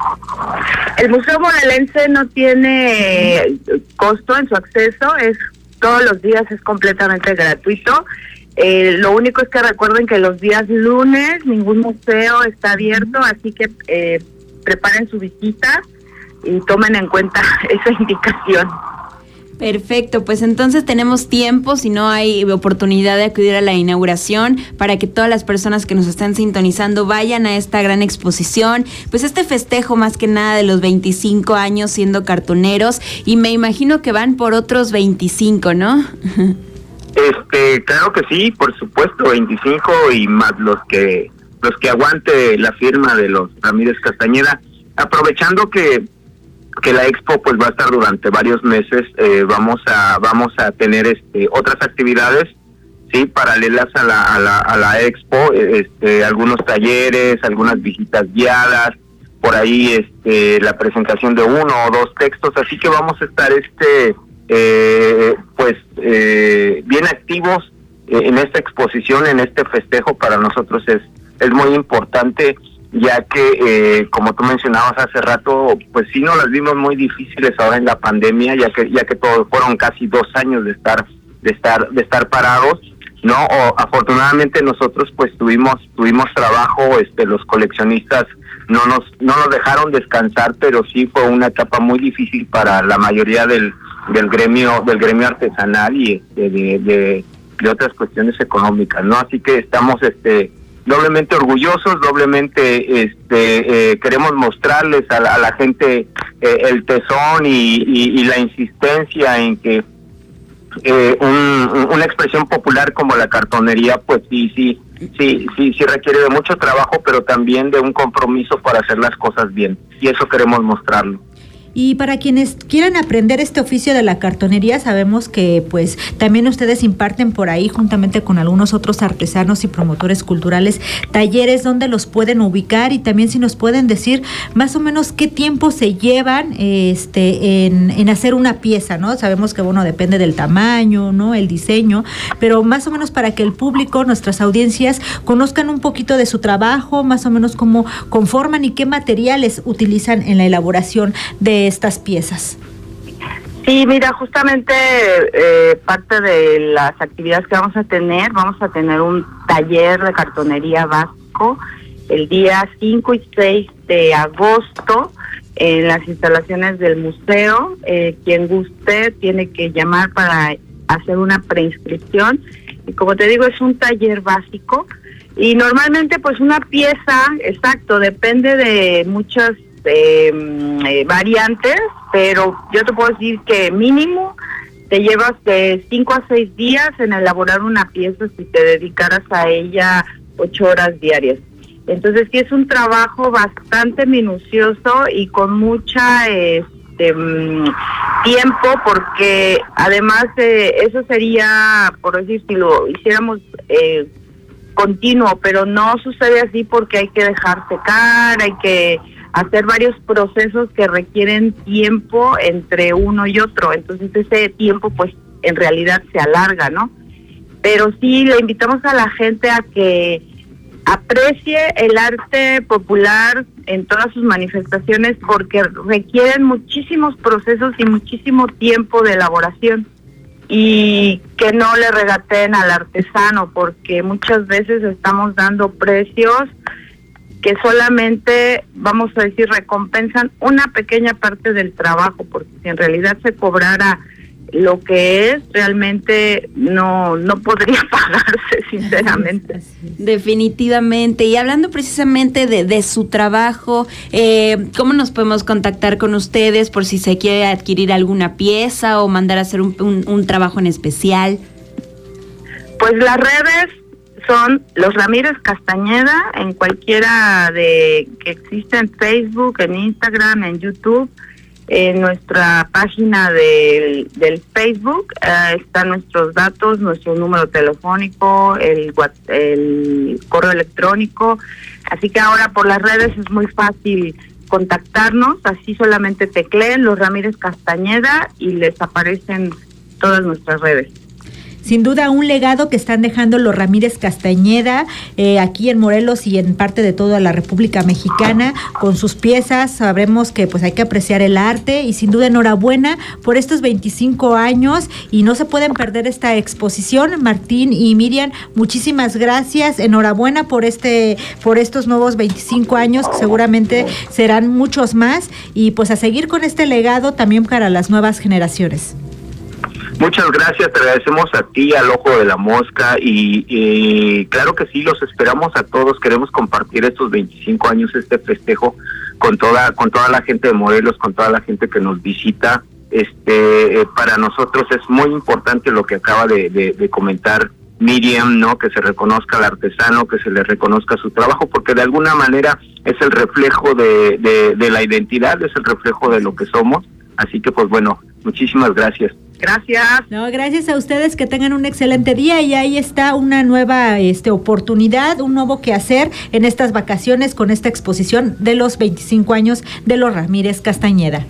El Museo Morelense no tiene costo en su acceso, todos los días es completamente gratuito. Lo único es que recuerden que los días lunes ningún museo está abierto, así que preparen su visita y tomen en cuenta esa indicación. Perfecto, pues entonces tenemos tiempo, si no hay oportunidad de acudir a la inauguración, para que todas las personas que nos están sintonizando vayan a esta gran exposición, pues este festejo más que nada de los 25 años siendo cartoneros, y me imagino que van por otros 25, ¿no? Claro que sí, por supuesto, 25 y más los que aguante la firma de los Ramírez Castañeda, aprovechando que la expo pues va a estar durante varios meses. Vamos a tener otras actividades, sí, paralelas a la expo, algunos talleres, algunas visitas guiadas, por ahí la presentación de 1 o 2 textos, así que vamos a estar bien activos en esta exposición, en este festejo. Para nosotros es muy importante, ya que como tú mencionabas hace rato, pues sí nos las vimos muy difíciles ahora en la pandemia, ya que todos fueron casi 2 años de estar parados, ¿no? Afortunadamente nosotros pues tuvimos trabajo, los coleccionistas no nos dejaron descansar, pero sí fue una etapa muy difícil para la mayoría del gremio artesanal y de otras cuestiones económicas, ¿no? Así que estamos doblemente orgullosos, doblemente queremos mostrarles a la gente el tesón y la insistencia en que una expresión popular como la cartonería, pues sí requiere de mucho trabajo, pero también de un compromiso para hacer las cosas bien, y eso queremos mostrarlo. Y para quienes quieran aprender este oficio de la cartonería, sabemos que pues también ustedes imparten por ahí, juntamente con algunos otros artesanos y promotores culturales, talleres donde los pueden ubicar, y también si nos pueden decir más o menos qué tiempo se llevan en hacer una pieza, ¿no? Sabemos que bueno, depende del tamaño, ¿no? El diseño, pero más o menos para que el público, nuestras audiencias, conozcan un poquito de su trabajo, más o menos cómo conforman y qué materiales utilizan en la elaboración de estas piezas. Sí, mira, justamente parte de las actividades que vamos a tener un taller de cartonería básico el día 5 y 6 de agosto en las instalaciones del museo. Quien guste tiene que llamar para hacer una preinscripción, y como te digo, es un taller básico, y normalmente pues una pieza, exacto, depende de muchas variantes, pero yo te puedo decir que mínimo te llevas de 5 a 6 días en elaborar una pieza si te dedicaras a ella 8 horas diarias. Entonces sí es un trabajo bastante minucioso y con mucha tiempo, porque además eso sería, por decir, si lo hiciéramos continuo, pero no sucede así porque hay que dejar secar, hay que hacer varios procesos que requieren tiempo entre uno y otro, entonces ese tiempo pues en realidad se alarga, ¿no? Pero sí le invitamos a la gente a que aprecie el arte popular en todas sus manifestaciones, porque requieren muchísimos procesos y muchísimo tiempo de elaboración, y que no le regateen al artesano, porque muchas veces estamos dando precios que solamente, vamos a decir, recompensan una pequeña parte del trabajo, porque si en realidad se cobrara lo que es, realmente no podría pagarse, sinceramente. Definitivamente. Y hablando precisamente de su trabajo, ¿cómo nos podemos contactar con ustedes por si se quiere adquirir alguna pieza o mandar a hacer un trabajo en especial? Pues las redes son Los Ramírez Castañeda, en cualquiera que existe en Facebook, en Instagram, en YouTube. En nuestra página del Facebook están nuestros datos, nuestro número telefónico, el correo electrónico. Así que ahora por las redes es muy fácil contactarnos, así solamente tecleen Los Ramírez Castañeda y les aparecen todas nuestras redes. Sin duda un legado que están dejando los Ramírez Castañeda aquí en Morelos y en parte de toda la República Mexicana con sus piezas. Sabremos que pues hay que apreciar el arte, y sin duda enhorabuena por estos 25 años, y no se pueden perder esta exposición. Martín y Miriam, muchísimas gracias, enhorabuena por estos nuevos 25 años, que seguramente serán muchos más, y pues a seguir con este legado también para las nuevas generaciones. Muchas gracias, te agradecemos a ti, al Ojo de la Mosca, y claro que sí, los esperamos a todos. Queremos compartir estos 25 años, este festejo con toda la gente de Morelos, con toda la gente que nos visita. Para nosotros es muy importante lo que acaba de comentar Miriam, ¿no? Que se reconozca al artesano, que se le reconozca su trabajo, porque de alguna manera es el reflejo de la identidad, es el reflejo de lo que somos. Así que pues bueno, muchísimas gracias. Gracias. No, gracias a ustedes, que tengan un excelente día, y ahí está una nueva oportunidad, un nuevo quehacer en estas vacaciones con esta exposición de los 25 años de los Ramírez Castañeda.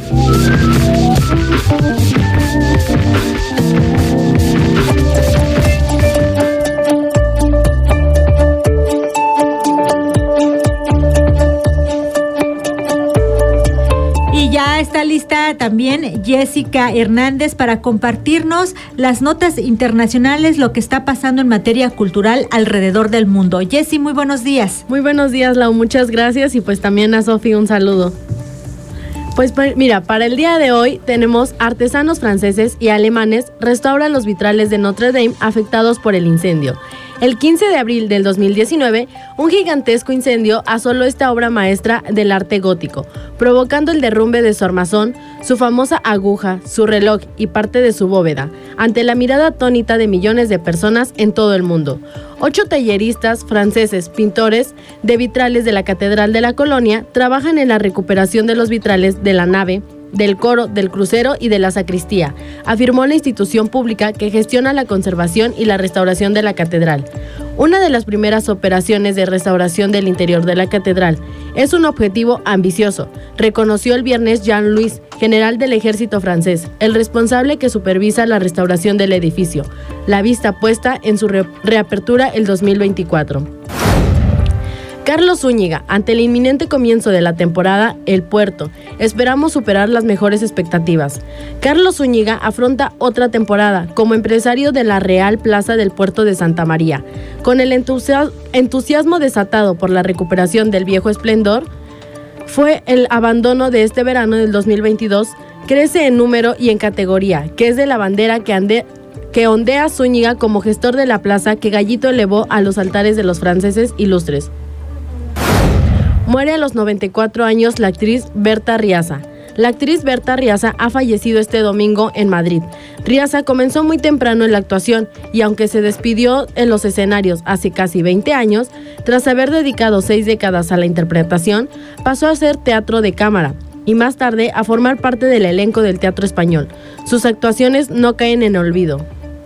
Ya está lista también Jessica Hernández para compartirnos las notas internacionales, lo que está pasando en materia cultural alrededor del mundo. Jessy, muy buenos días. Muy buenos días, Lau, muchas gracias, y pues también a Sofi un saludo. Pues mira, para el día de hoy tenemos artesanos franceses y alemanes restauran los vitrales de Notre Dame afectados por el incendio. El 15 de abril del 2019, un gigantesco incendio asoló esta obra maestra del arte gótico, provocando el derrumbe de su armazón, su famosa aguja, su reloj y parte de su bóveda, ante la mirada atónita de millones de personas en todo el mundo. 8 talleristas franceses, pintores de vitrales de la Catedral de la Colonia, trabajan en la recuperación de los vitrales de la nave, del coro, del crucero y de la sacristía, afirmó la institución pública que gestiona la conservación y la restauración de la catedral. Una de las primeras operaciones de restauración del interior de la catedral es un objetivo ambicioso, reconoció el viernes Jean-Louis, general del ejército francés, el responsable que supervisa la restauración del edificio, la vista puesta en su reapertura el 2024. Carlos Zúñiga, ante el inminente comienzo de la temporada El Puerto, esperamos superar las mejores expectativas. Carlos Zúñiga afronta otra temporada como empresario de la Real Plaza del Puerto de Santa María. Con el entusiasmo desatado por la recuperación del viejo esplendor, fue el abandono de este verano del 2022, crece en número y en categoría, que es de la bandera que ondea Zúñiga como gestor de la plaza que Gallito elevó a los altares de los franceses ilustres. Muere a los 94 años la actriz Berta Riaza. La actriz Berta Riaza ha fallecido este domingo en Madrid. Riaza comenzó muy temprano en la actuación y aunque se despidió en los escenarios hace casi 20 años, tras haber dedicado 6 décadas a la interpretación, pasó a hacer teatro de cámara y más tarde a formar parte del elenco del Teatro Español. Sus actuaciones no caen en olvido.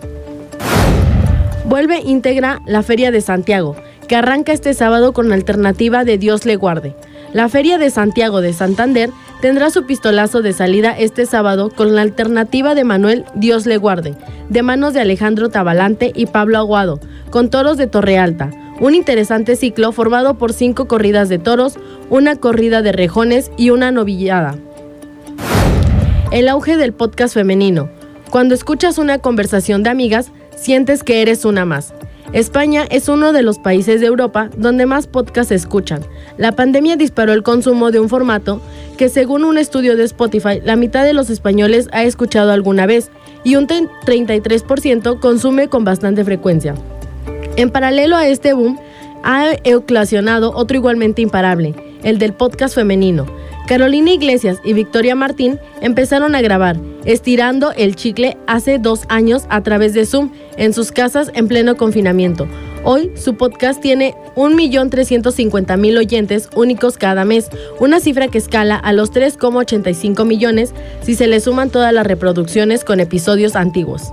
Vuelve íntegra la Feria de Santiago, que arranca este sábado con la alternativa de Dios le guarde. La Feria de Santiago de Santander tendrá su pistolazo de salida este sábado con la alternativa de Manuel Dios le guarde, de manos de Alejandro Tabalante y Pablo Aguado, con toros de Torrealta. Un interesante ciclo formado por 5 corridas de toros, una corrida de rejones y una novillada. El auge del podcast femenino. Cuando escuchas una conversación de amigas, sientes que eres una más. España es uno de los países de Europa donde más podcasts se escuchan. La pandemia disparó el consumo de un formato que, según un estudio de Spotify, la mitad de los españoles ha escuchado alguna vez y un 33% consume con bastante frecuencia. En paralelo a este boom, ha eclosionado otro igualmente imparable, el del podcast femenino. Carolina Iglesias y Victoria Martín empezaron a grabar, estirando el chicle hace 2 años a través de Zoom en sus casas en pleno confinamiento. Hoy su podcast tiene 1.350.000 oyentes únicos cada mes, una cifra que escala a los 3,85 millones si se le suman todas las reproducciones con episodios antiguos.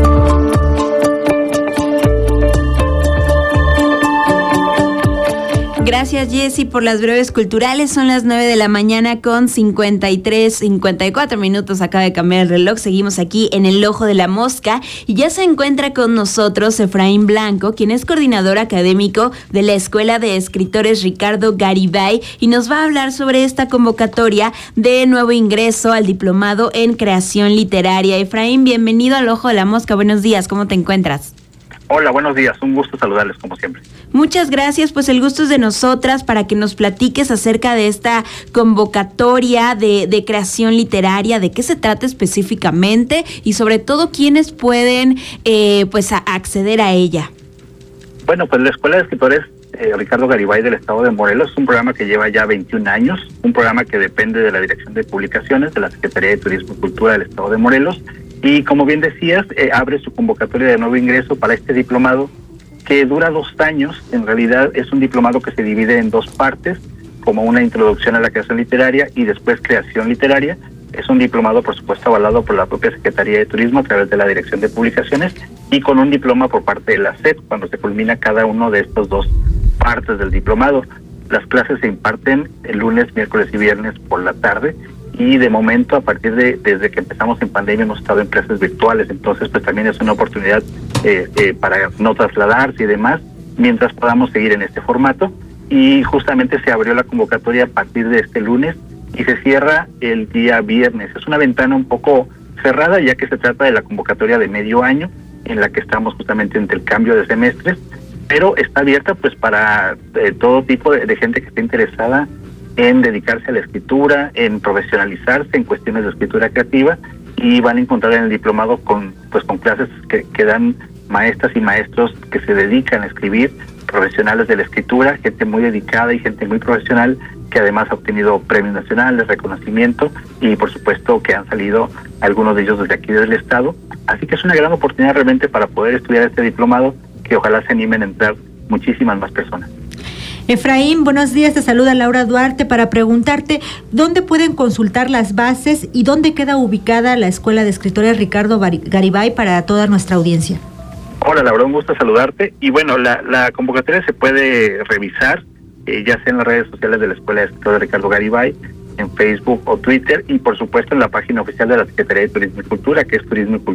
Gracias, Jessy, por las breves culturales. Son las 9 de la mañana con 54 minutos. Acaba de cambiar el reloj. Seguimos aquí en el Ojo de la Mosca y ya se encuentra con nosotros Efraín Blanco, quien es coordinador académico de la Escuela de Escritores Ricardo Garibay y nos va a hablar sobre esta convocatoria de nuevo ingreso al diplomado en creación literaria. Efraín, bienvenido al Ojo de la Mosca. Buenos días, ¿cómo te encuentras? Hola, buenos días. Un gusto saludarles como siempre. Muchas gracias, pues el gusto es de nosotras para que nos platiques acerca de esta convocatoria de creación literaria, de qué se trata específicamente y sobre todo quiénes pueden acceder a ella. Bueno, pues la Escuela de Escritores Ricardo Garibay del Estado de Morelos es un programa que lleva ya 21 años, un programa que depende de la Dirección de Publicaciones de la Secretaría de Turismo y Cultura del Estado de Morelos y como bien decías, abre su convocatoria de nuevo ingreso para este diplomado que dura 2 años. En realidad es un diplomado que se divide en 2 partes, como una introducción a la creación literaria y después creación literaria. Es un diplomado, por supuesto, avalado por la propia Secretaría de Turismo a través de la Dirección de Publicaciones y con un diploma por parte de la SEP cuando se culmina cada uno de estos 2 partes del diplomado. Las clases se imparten el lunes, miércoles y viernes por la tarde y de momento, desde que empezamos en pandemia, hemos estado en clases virtuales, entonces pues también es una oportunidad para no trasladarse y demás, mientras podamos seguir en este formato. Y justamente se abrió la convocatoria a partir de este lunes y se cierra el día viernes. Es una ventana un poco cerrada, ya que se trata de la convocatoria de medio año, en la que estamos justamente entre el cambio de semestres, pero está abierta pues para todo tipo de gente que esté interesada en dedicarse a la escritura, en profesionalizarse en cuestiones de escritura creativa, y van a encontrar en el diplomado con clases que dan maestras y maestros que se dedican a escribir, profesionales de la escritura, gente muy dedicada y gente muy profesional que además ha obtenido premios nacionales, reconocimiento, y por supuesto que han salido algunos de ellos desde aquí del estado. Así que es una gran oportunidad realmente para poder estudiar este diplomado, que ojalá se animen a entrar muchísimas más personas. Efraín, buenos días, te saluda Laura Duarte para preguntarte dónde pueden consultar las bases y dónde queda ubicada la Escuela de Escritores Ricardo Garibay para toda nuestra audiencia. Hola Laura, un gusto saludarte. Y bueno, la convocatoria se puede revisar ya sea en las redes sociales de la Escuela de Escritores Ricardo Garibay, en Facebook o Twitter, y por supuesto en la página oficial de la Secretaría de Turismo y Cultura, que es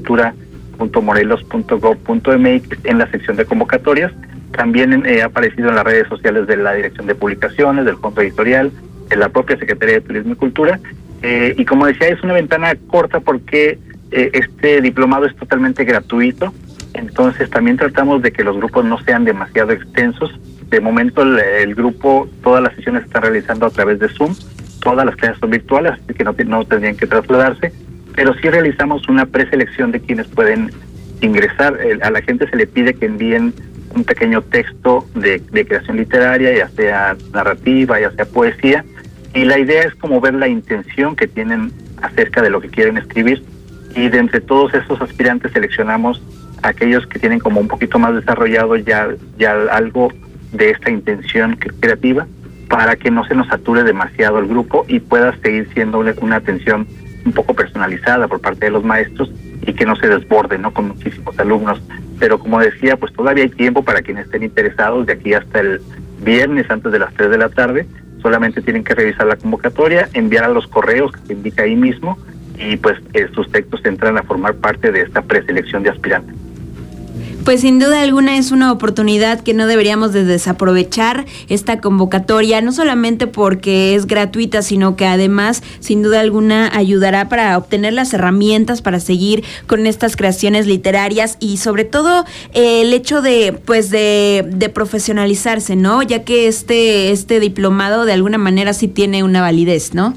turismoycultura.morelos.gov.mx, en la sección de convocatorias. También ha aparecido en las redes sociales de la Dirección de Publicaciones, del Fondo Editorial, de la propia Secretaría de Turismo y Cultura. Y como decía, es una ventana corta porque este diplomado es totalmente gratuito. Entonces también tratamos de que los grupos no sean demasiado extensos. De momento el grupo, todas las sesiones se están realizando a través de Zoom, todas las clases son virtuales, así que no tendrían que trasladarse, pero sí realizamos una preselección de quienes pueden ingresar. A la gente se le pide que envíen un pequeño texto de creación literaria, ya sea narrativa, ya sea poesía, y la idea es como ver la intención que tienen acerca de lo que quieren escribir, y de entre todos esos aspirantes seleccionamos a aquellos que tienen como un poquito más desarrollado ya algo de esta intención creativa, para que no se nos sature demasiado el grupo y pueda seguir siendo una atención un poco personalizada por parte de los maestros y que no se desborde, ¿no?, con muchísimos alumnos. Pero como decía, pues todavía hay tiempo para quienes estén interesados, de aquí hasta el viernes antes de las 3 de la tarde. Solamente tienen que revisar la convocatoria, enviar a los correos que se indica ahí mismo, y pues sus textos entran a formar parte de esta preselección de aspirantes. Pues sin duda alguna es una oportunidad que no deberíamos de desaprovechar, esta convocatoria, no solamente porque es gratuita, sino que además sin duda alguna ayudará para obtener las herramientas para seguir con estas creaciones literarias, y sobre todo el hecho de profesionalizarse, ¿no? Ya que este diplomado de alguna manera sí tiene una validez, ¿no?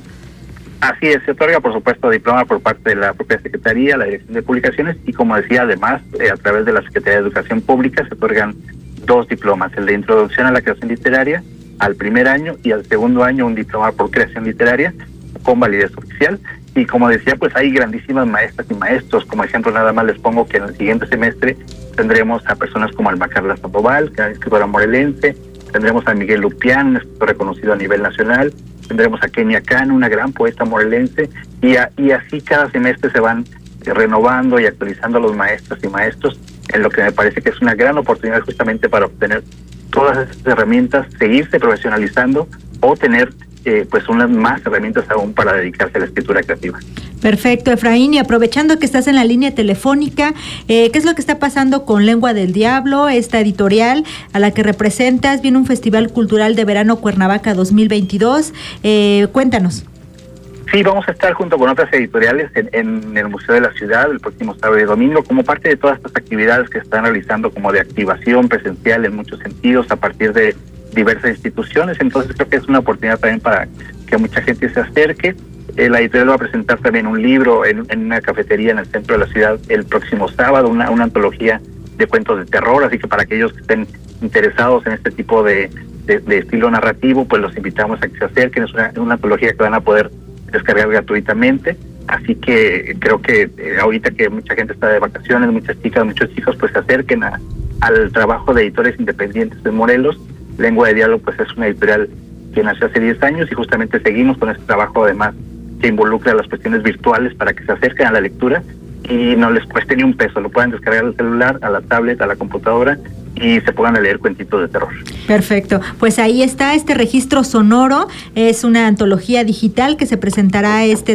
Así es, se otorga por supuesto diploma por parte de la propia Secretaría, la Dirección de Publicaciones, y como decía, además a través de la Secretaría de Educación Pública se otorgan 2 diplomas, el de Introducción a la Creación Literaria al primer año, y al segundo año un diploma por Creación Literaria con validez oficial. Y como decía, pues hay grandísimas maestras y maestros. Como ejemplo nada más les pongo que en el siguiente semestre tendremos a personas como Alma Carla Sandoval, que es escritora morelense, tendremos a Miguel Lupián, un escritor reconocido a nivel nacional, tendremos a Kenia Cano, una gran poeta morelense, y así cada semestre se van renovando y actualizando los maestros y maestros, en lo que me parece que es una gran oportunidad justamente para obtener todas esas herramientas, seguirse profesionalizando o tener pues unas más herramientas aún para dedicarse a la escritura creativa. Perfecto, Efraín, y aprovechando que estás en la línea telefónica, ¿qué es lo que está pasando con Lengua del Diablo, esta editorial a la que representas? Viene un Festival Cultural de Verano Cuernavaca 2022, cuéntanos. Sí, vamos a estar junto con otras editoriales en el Museo de la Ciudad el próximo sábado y domingo, como parte de todas estas actividades que están realizando como de activación presencial en muchos sentidos a partir de diversas instituciones. Entonces creo que es una oportunidad también para que mucha gente se acerque. La editorial va a presentar también un libro en una cafetería en el centro de la ciudad el próximo sábado, una antología de cuentos de terror, así que para aquellos que estén interesados en este tipo de estilo narrativo, pues los invitamos a que se acerquen. Es una antología que van a poder descargar gratuitamente, así que creo que ahorita que mucha gente está de vacaciones, muchas chicas, muchos chicos, pues se acerquen al trabajo de editores independientes de Morelos. Lengua de Diablo pues es una editorial que nació hace 10 años y justamente seguimos con este trabajo, además que involucra las cuestiones virtuales para que se acerquen a la lectura y no les cueste ni un peso, lo puedan descargar al celular, a la tablet, a la computadora y se pongan a leer cuentitos de terror. Perfecto, pues ahí está este registro sonoro, es una antología digital que se presentará este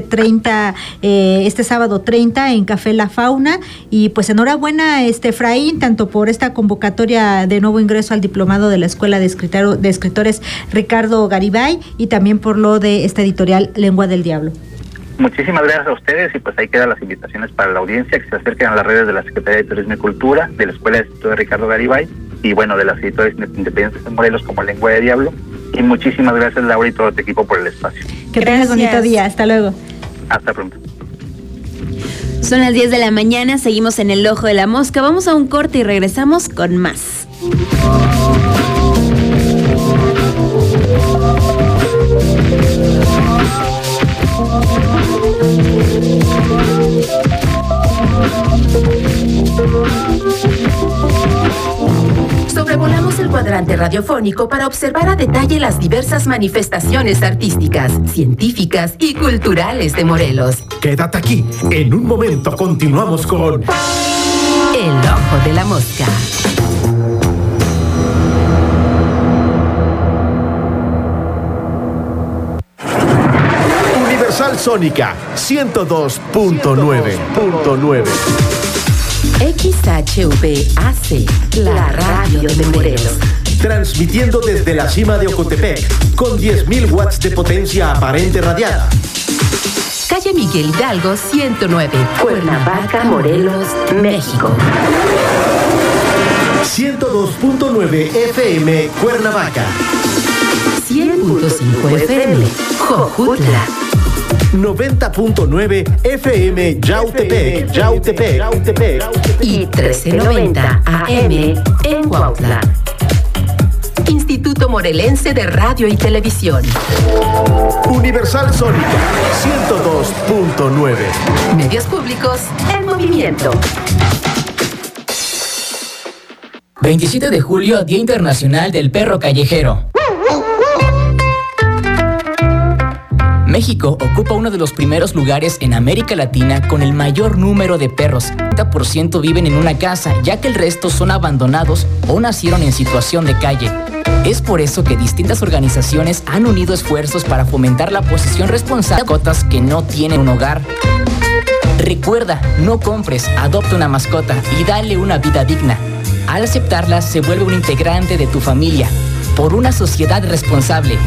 sábado 30 en Café La Fauna, y pues enhorabuena Efraín, tanto por esta convocatoria de nuevo ingreso al diplomado de la Escuela de Escritores Ricardo Garibay y también por lo de esta editorial Lengua del Diablo. Muchísimas gracias a ustedes y pues ahí quedan las invitaciones para la audiencia que se acerquen a las redes de la Secretaría de Turismo y Cultura, de la Escuela de Escritores Ricardo Garibay y bueno, de las editores independientes de Morelos como Lengua de Diablo, Y muchísimas gracias, Laura, y todo tu equipo por el espacio. Que tengas bonito día. Hasta luego. Hasta pronto. Son las 10 de la mañana, seguimos en el Ojo de la Mosca. Vamos a un corte y regresamos con más. Sobrevolamos el cuadrante radiofónico para observar a detalle las diversas manifestaciones artísticas, científicas y culturales de Morelos. Quédate aquí. En un momento continuamos con El Ojo de la Mosca. Universal Sónica 102.9. XHVAC, la radio de Morelos. Transmitiendo desde la cima de Ocotepec, con 10.000 watts de potencia aparente radiada. Calle Miguel Hidalgo, 109, Cuernavaca, Morelos, México. 102.9 FM, Cuernavaca. 100.5 FM, Jojutla. 90.9 FM, Yautepec. Y 1390 AM en Cuautla. Instituto Morelense de Radio y Televisión. Universal Sónica 102.9. Medios públicos en movimiento. 27 de julio, Día Internacional del Perro Callejero. México ocupa uno de los primeros lugares en América Latina con el mayor número de perros. El 30% viven en una casa, ya que el resto son abandonados o nacieron en situación de calle. Es por eso que distintas organizaciones han unido esfuerzos para fomentar la posesión responsable de mascotas que no tienen un hogar. Recuerda, no compres, adopta una mascota y dale una vida digna. Al aceptarla, se vuelve un integrante de tu familia. Por una sociedad responsable.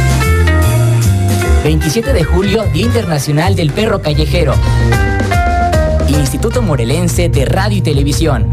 27 de julio, Día Internacional del Perro Callejero. Instituto Morelense de Radio y Televisión.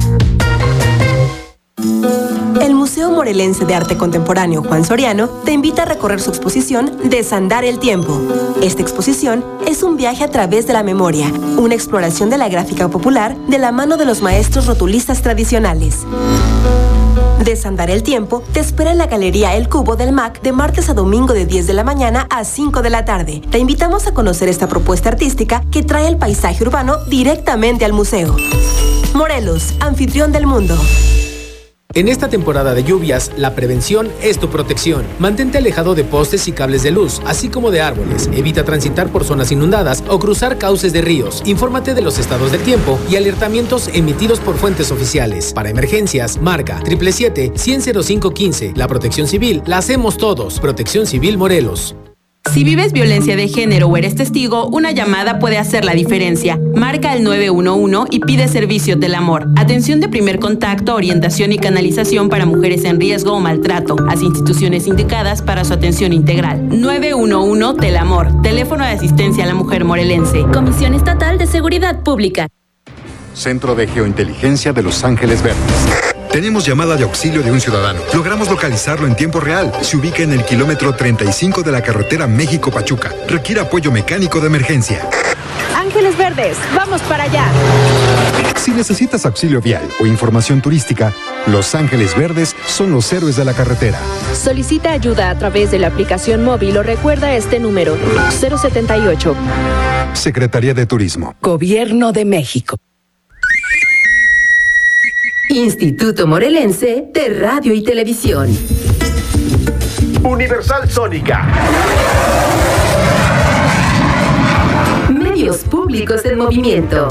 El Museo Morelense de Arte Contemporáneo Juan Soriano te invita a recorrer su exposición Desandar el Tiempo. Esta exposición es un viaje a través de la memoria, una exploración de la gráfica popular de la mano de los maestros rotulistas tradicionales. Desandar el Tiempo te espera en la Galería El Cubo del MAC de martes a domingo de 10 de la mañana a 5 de la tarde. Te invitamos a conocer esta propuesta artística que trae el paisaje urbano directamente al museo. Morelos, anfitrión del mundo. En esta temporada de lluvias, la prevención es tu protección. Mantente alejado de postes y cables de luz, así como de árboles. Evita transitar por zonas inundadas o cruzar cauces de ríos. Infórmate de los estados del tiempo y alertamientos emitidos por fuentes oficiales. Para emergencias, marca 777-100-0515. La protección civil la hacemos todos. Protección Civil Morelos. Si vives violencia de género o eres testigo, una llamada puede hacer la diferencia. Marca el 911 y pide servicio Telamor. Atención de primer contacto, orientación y canalización para mujeres en riesgo o maltrato. Las instituciones indicadas para su atención integral. 911 Telamor. Teléfono de asistencia a la mujer morelense. Comisión Estatal de Seguridad Pública. Centro de Geointeligencia de Los Ángeles Verdes. Tenemos llamada de auxilio de un ciudadano. Logramos localizarlo en tiempo real. Se ubica en el kilómetro 35 de la carretera México-Pachuca. Requiere apoyo mecánico de emergencia. Ángeles Verdes, vamos para allá. Si necesitas auxilio vial o información turística, Los Ángeles Verdes son los héroes de la carretera. Solicita ayuda a través de la aplicación móvil o recuerda este número: 078. Secretaría de Turismo. Gobierno de México. Instituto Morelense de Radio y Televisión. Universal Sónica. Medios públicos en movimiento.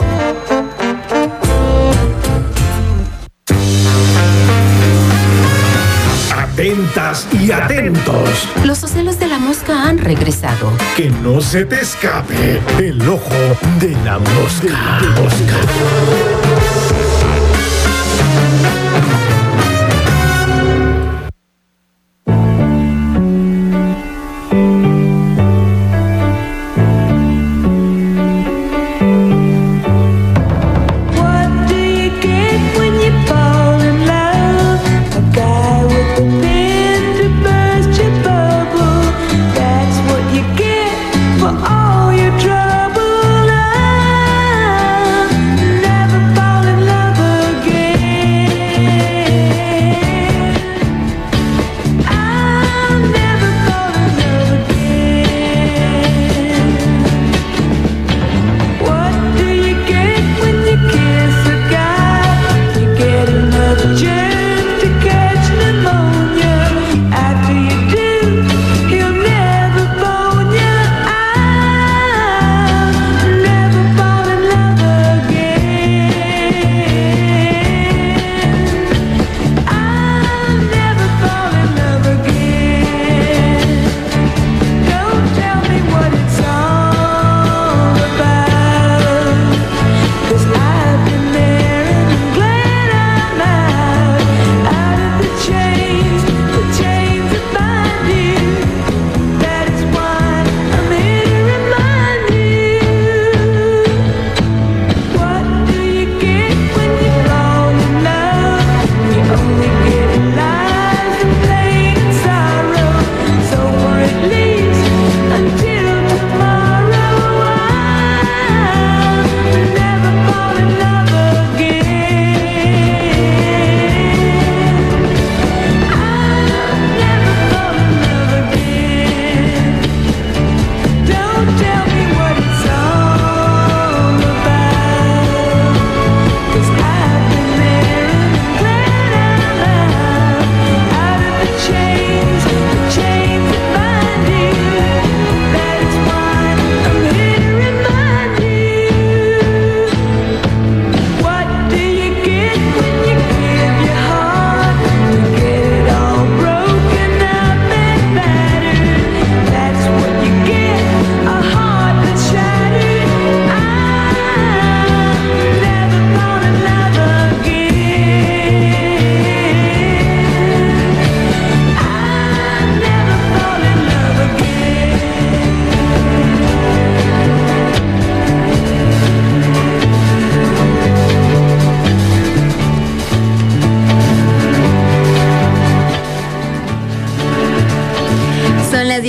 Atentas y atentos. Los ocelos de la mosca han regresado. Que no se te escape el ojo de la mosca.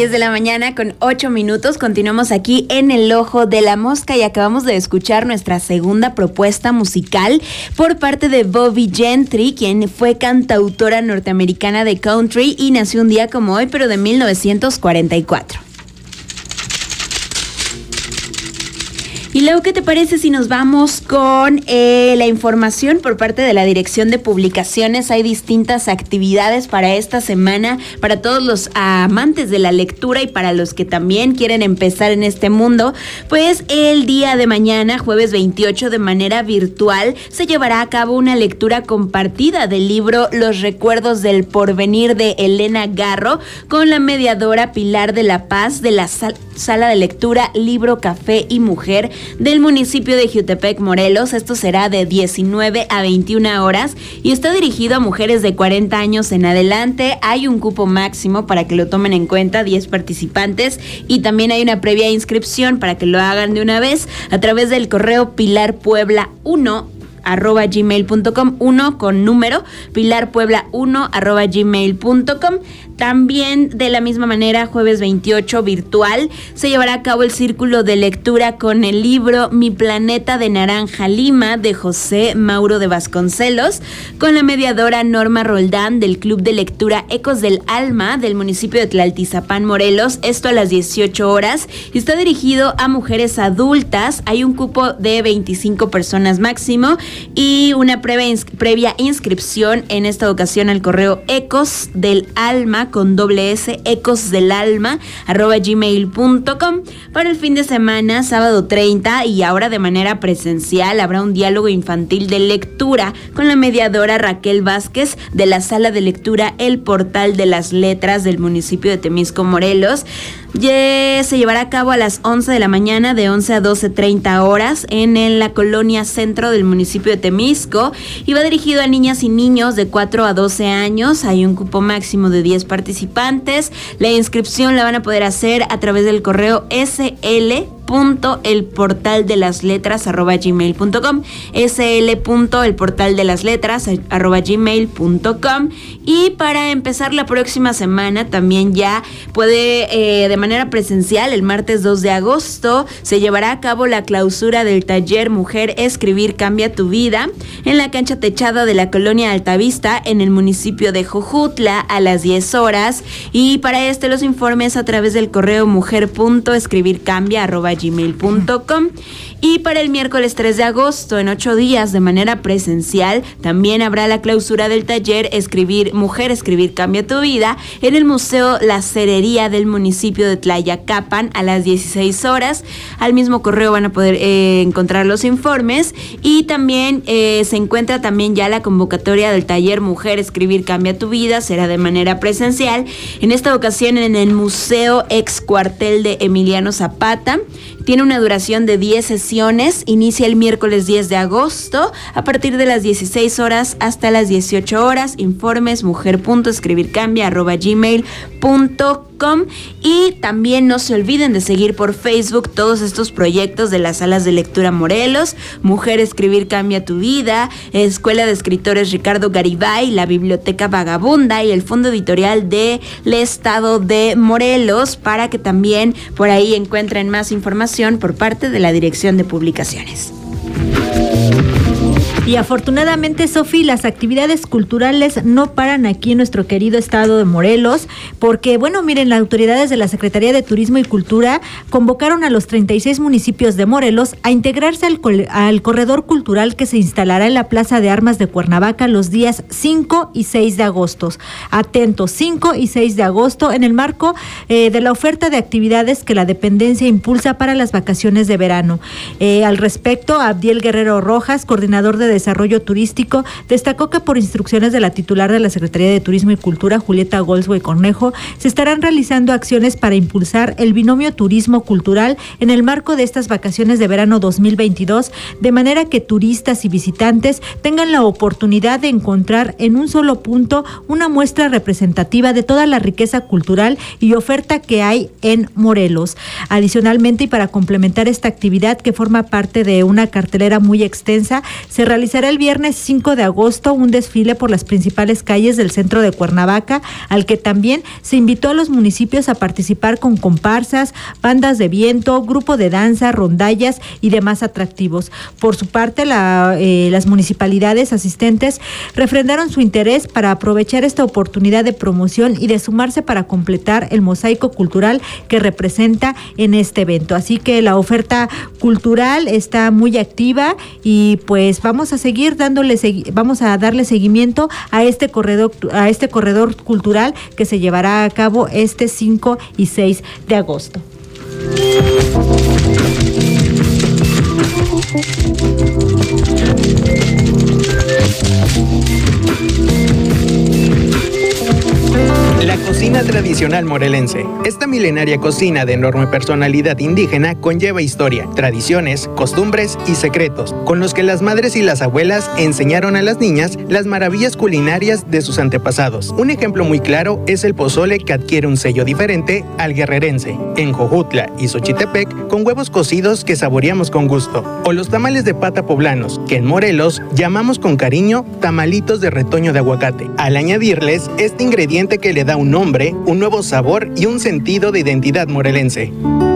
10 de la mañana con 8 minutos. Continuamos aquí en El Ojo de la Mosca y acabamos de escuchar nuestra segunda propuesta musical por parte de Bobbie Gentry, quien fue cantautora norteamericana de country y nació un día como hoy, pero de 1944. Y luego, ¿qué te parece si nos vamos con la información por parte de la Dirección de Publicaciones? Hay distintas actividades para esta semana, para todos los amantes de la lectura y para los que también quieren empezar en este mundo. Pues el día de mañana, jueves 28, de manera virtual, se llevará a cabo una lectura compartida del libro Los Recuerdos del Porvenir de Elena Garro con la mediadora Pilar de la Paz de la Sala de Lectura Libro, Café y Mujer del municipio de Jiutepec, Morelos. Esto será de 19 a 21 horas y está dirigido a mujeres de 40 años en adelante. Hay un cupo máximo para que lo tomen en cuenta, 10 participantes, y también hay una previa inscripción para que lo hagan de una vez a través del correo pilarpuebla1@gmail.com, 1 con número, pilarpuebla1@gmail.com. También de la misma manera, jueves 28 virtual, se llevará a cabo el círculo de lectura con el libro Mi Planeta de Naranja Lima de José Mauro de Vasconcelos, con la mediadora Norma Roldán del Club de Lectura Ecos del Alma del municipio de Tlaltizapán, Morelos. Esto a las 18 horas y está dirigido a mujeres adultas. Hay un cupo de 25 personas máximo y una previa inscripción en esta ocasión al correo Ecos del Alma con S, ecosdelalma@gmail.com. Para el fin de semana, sábado 30 y ahora de manera presencial, habrá un diálogo infantil de lectura con la mediadora Raquel Vázquez de la Sala de Lectura El Portal de las Letras del municipio de Temisco, Morelos. Se llevará a cabo a las 11 de la mañana, de 11 a 12:30 horas, en la colonia centro del municipio de Temisco, y va dirigido a niñas y niños de 4 a 12 años. Hay un cupo máximo de 10 participantes. La inscripción la van a poder hacer a través del correo sl.elportaldelasletras@gmail.com, sl.elportaldelasletras@gmail.com. Y para empezar la próxima semana también ya puede de manera presencial, el martes 2 de agosto se llevará a cabo la clausura del taller Mujer Escribir Cambia Tu Vida en la cancha techada de la colonia Altavista en el municipio de Jojutla a las 10 horas. Y para los informes a través del correo mujer.escribircambia@gmail.com. Y para el miércoles 3 de agosto, en 8 días, de manera presencial, también habrá la clausura del taller Mujer Escribir Cambia Tu Vida en el Museo La Cerería del municipio de Tlayacapan a las 16 horas. Al mismo correo van a poder encontrar los informes y también se encuentra también ya la convocatoria del taller Mujer Escribir Cambia Tu Vida. Será de manera presencial, en esta ocasión en el Museo Ex Cuartel de Emiliano Zapata. Tiene una duración de 10 sesiones, inicia el miércoles 10 de agosto a partir de las 16 horas hasta las 18 horas. Informes mujer.escribircambia@gmail.com. Y también no se olviden de seguir por Facebook todos estos proyectos de las salas de lectura Morelos: Mujer Escribir Cambia Tu Vida, Escuela de Escritores Ricardo Garibay, la Biblioteca Vagabunda y el Fondo Editorial del Estado de Morelos, para que también por ahí encuentren más información por parte de la Dirección de Publicaciones. Y afortunadamente, Sofi, las actividades culturales no paran aquí en nuestro querido estado de Morelos, porque, bueno, miren, las autoridades de la Secretaría de Turismo y Cultura convocaron a los 36 municipios de Morelos a integrarse al corredor cultural que se instalará en la Plaza de Armas de Cuernavaca los días 5 y 6 de agosto. Atentos, 5 y 6 de agosto, en el marco de la oferta de actividades que la dependencia impulsa para las vacaciones de verano. Al respecto, Abdiel Guerrero Rojas, coordinador de Desarrollo Turístico, destacó que por instrucciones de la titular de la Secretaría de Turismo y Cultura, Julieta Goldsway Cornejo, se estarán realizando acciones para impulsar el binomio turismo cultural en el marco de estas vacaciones de verano 2022, de manera que turistas y visitantes tengan la oportunidad de encontrar en un solo punto una muestra representativa de toda la riqueza cultural y oferta que hay en Morelos. Adicionalmente, y para complementar esta actividad que forma parte de una cartelera muy extensa, se realizará realizará el viernes 5 de agosto un desfile por las principales calles del centro de Cuernavaca, al que también se invitó a los municipios a participar con comparsas, bandas de viento, grupo de danza, rondallas y demás atractivos. Por su parte, las municipalidades asistentes refrendaron su interés para aprovechar esta oportunidad de promoción y de sumarse para completar el mosaico cultural que representa en este evento. Así que la oferta cultural está muy activa y pues vamos a darle seguimiento a este corredor cultural que se llevará a cabo este 5 y 6 de agosto. La cocina tradicional morelense. Esta milenaria cocina de enorme personalidad indígena conlleva historia, tradiciones, costumbres y secretos, con los que las madres y las abuelas enseñaron a las niñas las maravillas culinarias de sus antepasados. Un ejemplo muy claro es el pozole, que adquiere un sello diferente al guerrerense, en Jojutla y Xochitepec, con huevos cocidos que saboreamos con gusto, o los tamales de pata poblanos, que en Morelos llamamos con cariño tamalitos de retoño de aguacate, al añadirles este ingrediente que le da un nombre, un nuevo sabor y un sentido de identidad morelense.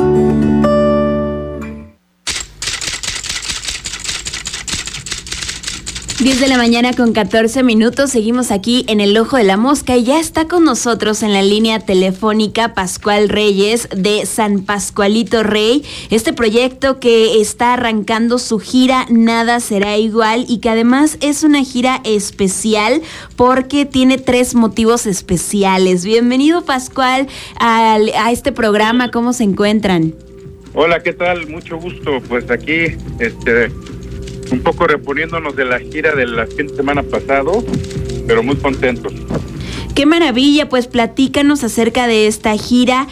10 de la mañana con 14 minutos, seguimos aquí en el Ojo de la Mosca y ya está con nosotros en la línea telefónica Pascual Reyes de San Pascualito Rey, este proyecto que está arrancando su gira Nada Será Igual y que además es una gira especial porque tiene 3 motivos especiales. Bienvenido, Pascual, a este programa, ¿cómo se encuentran? Hola, ¿qué tal? Mucho gusto, pues aquí, un poco reponiéndonos de la gira de la fin de semana pasado, pero muy contentos. ¡Qué maravilla! Pues platícanos acerca de esta gira,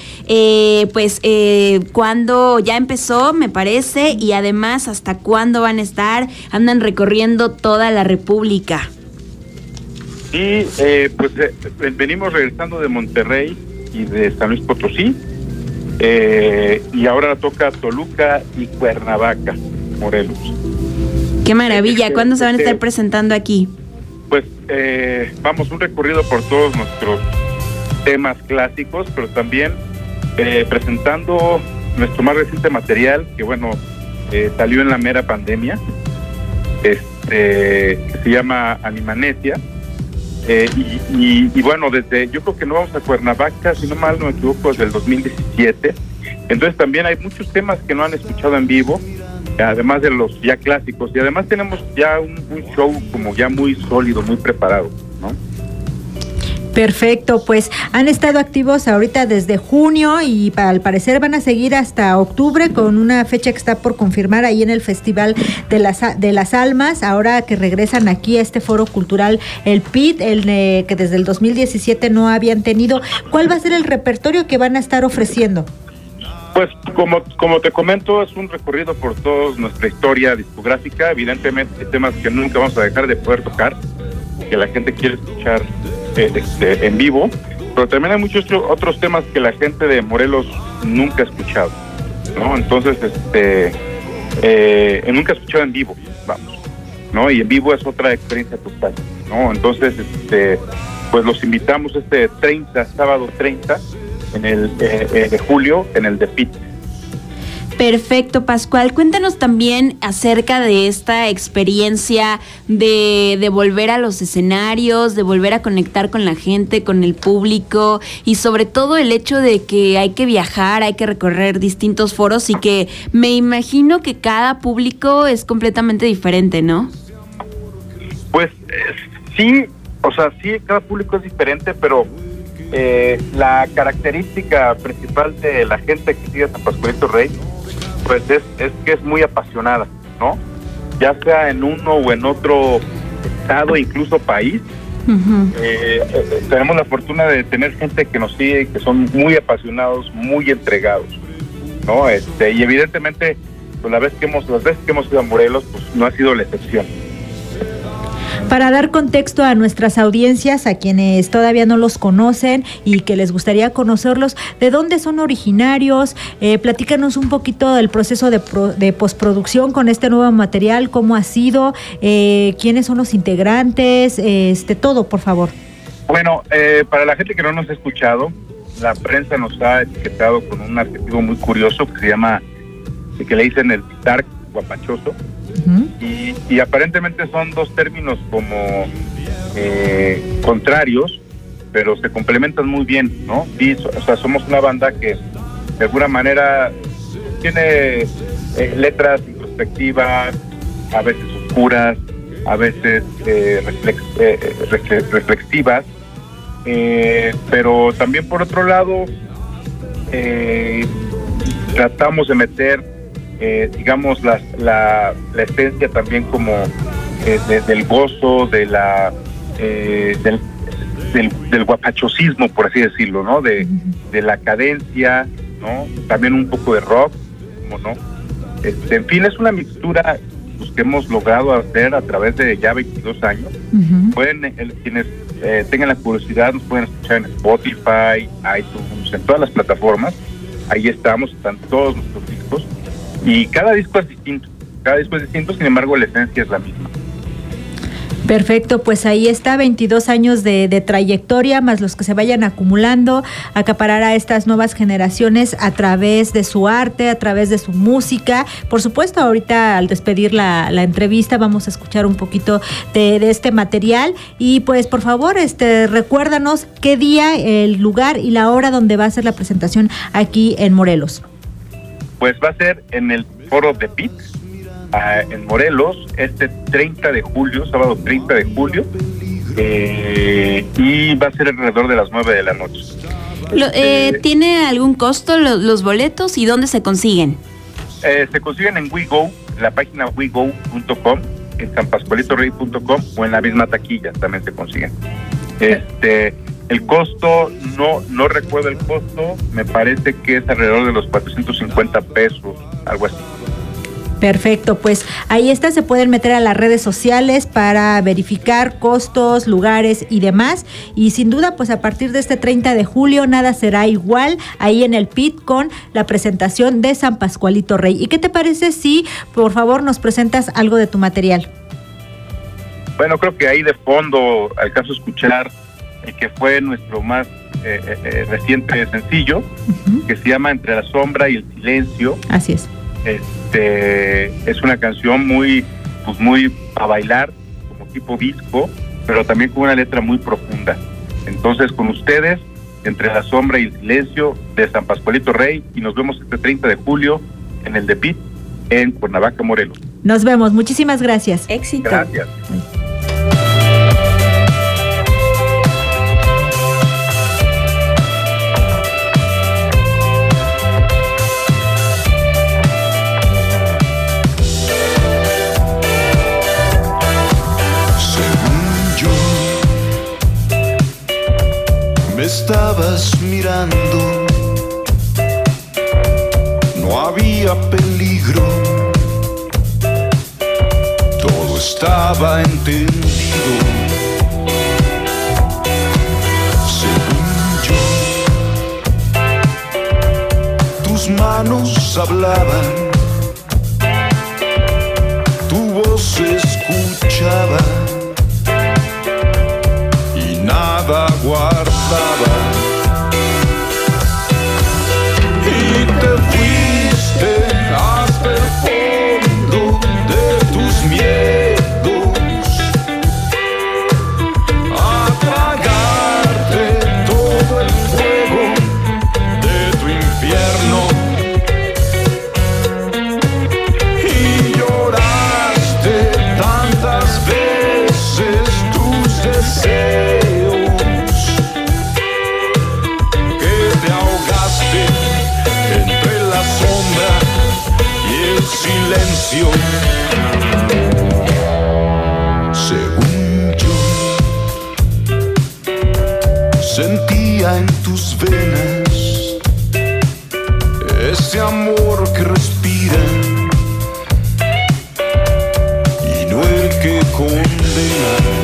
cuándo ya empezó, me parece, y además hasta cuándo van a estar, andan recorriendo toda la República. Sí, venimos regresando de Monterrey y de San Luis Potosí, y ahora toca Toluca y Cuernavaca, Morelos. ¡Qué maravilla! ¿Cuándo se van a estar presentando aquí? Pues vamos, un recorrido por todos nuestros temas clásicos, pero también presentando nuestro más reciente material, que salió en la mera pandemia, que se llama Animanesia. Yo creo que no vamos a Cuernavaca, si no mal no me equivoco, desde el 2017. Entonces también hay muchos temas que no han escuchado en vivo, además de los ya clásicos, y además tenemos ya un show como ya muy sólido, muy preparado, ¿no? Perfecto, pues han estado activos ahorita desde junio y al parecer van a seguir hasta octubre con una fecha que está por confirmar ahí en el Festival de las Almas, ahora que regresan aquí a este foro cultural, el PIT, que desde el 2017 no habían tenido. ¿Cuál va a ser el repertorio que van a estar ofreciendo? Pues como te comento, es un recorrido por toda nuestra historia discográfica. Evidentemente hay temas que nunca vamos a dejar de poder tocar, que la gente quiere escuchar en vivo, pero también hay muchos otros temas que la gente de Morelos nunca ha escuchado, ¿no? Entonces, nunca ha escuchado en vivo, vamos, ¿no? Y en vivo es otra experiencia total, ¿no? Entonces, pues los invitamos sábado 30 en el de julio en el de PIT. Perfecto, Pascual. Cuéntanos también acerca de esta experiencia de volver a los escenarios, de volver a conectar con la gente, con el público y sobre todo el hecho de que hay que viajar, hay que recorrer distintos foros y que me imagino que cada público es completamente diferente, ¿no? Pues sí, cada público es diferente, pero la característica principal de la gente que sigue a San Pascualito Rey, pues es que es muy apasionada, ¿no? Ya sea en uno o en otro estado, incluso país. Uh-huh. Tenemos la fortuna de tener gente que nos sigue y que son muy apasionados, muy entregados, ¿no? Y evidentemente, pues las veces que hemos ido a Morelos, pues no ha sido la excepción. Para dar contexto a nuestras audiencias, a quienes todavía no los conocen y que les gustaría conocerlos, ¿de dónde son originarios? Platícanos un poquito del proceso de postproducción con este nuevo material, cómo ha sido, quiénes son los integrantes, todo, por favor. Bueno, para la gente que no nos ha escuchado, la prensa nos ha etiquetado con un adjetivo muy curioso que se llama, que le dicen el dark guapachoso. Y aparentemente son dos términos como contrarios, pero se complementan muy bien, ¿no? Y, o sea, somos una banda que de alguna manera tiene letras introspectivas, a veces oscuras, a veces reflexivas, pero también por otro lado tratamos de meter digamos la esencia también como del gozo, de la del guapachosismo, por así decirlo, ¿no? De la cadencia, ¿no? También un poco de rock, ¿cómo no? En fin, es una mixtura pues, que hemos logrado hacer a través de ya 22 años. Pueden, quienes tengan la curiosidad, nos pueden escuchar en Spotify, iTunes, en todas las plataformas. Ahí estamos, están todos nuestros discos. Y cada disco es distinto, sin embargo la esencia es la misma. Perfecto, pues ahí está, 22 años de trayectoria, más los que se vayan acumulando, acaparar a estas nuevas generaciones a través de su arte, a través de su música. Por supuesto, ahorita al despedir la entrevista vamos a escuchar un poquito de este material. Y pues por favor, recuérdanos qué día, el lugar y la hora donde va a ser la presentación aquí en Morelos. Pues va a ser en el Foro de Pit, en Morelos, 30 de julio, sábado 30 de julio, y va a ser alrededor de las 9 de la noche. ¿Tiene algún costo los boletos y dónde se consiguen? Se consiguen en WeGo, la página wego.com, en sanpascualitorey.com o en la misma taquilla también se consiguen. El costo, no recuerdo el costo, me parece que es alrededor de los 450 pesos, algo así. Perfecto, pues ahí está, se pueden meter a las redes sociales para verificar costos, lugares y demás, y sin duda pues a partir de 30 de julio nada será igual ahí en el PIT con la presentación de San Pascualito Rey. ¿Y qué te parece si por favor nos presentas algo de tu material? Bueno, creo que ahí de fondo alcanzo a escuchar el que fue nuestro más reciente sencillo, que se llama Entre la sombra y el silencio. Así es. Es una canción muy a bailar, como tipo disco, pero también con una letra muy profunda. Entonces, con ustedes, Entre la sombra y el silencio, de San Pascualito Rey, y nos vemos 30 de julio en el The Pit, en Cuernavaca, Morelos. Nos vemos, muchísimas gracias. Éxito. Gracias. Estabas mirando, no había peligro, todo estaba entendido. Según yo, tus manos hablaban, tu voz se escuchaba y nada guardaba. Y te fuiste hasta el fondo de tus miedos, a apagarte todo el fuego de tu infierno, y lloraste tantas veces tus deseos. Silencio. Según yo, sentía en tus venas ese amor que respira y no el que condena.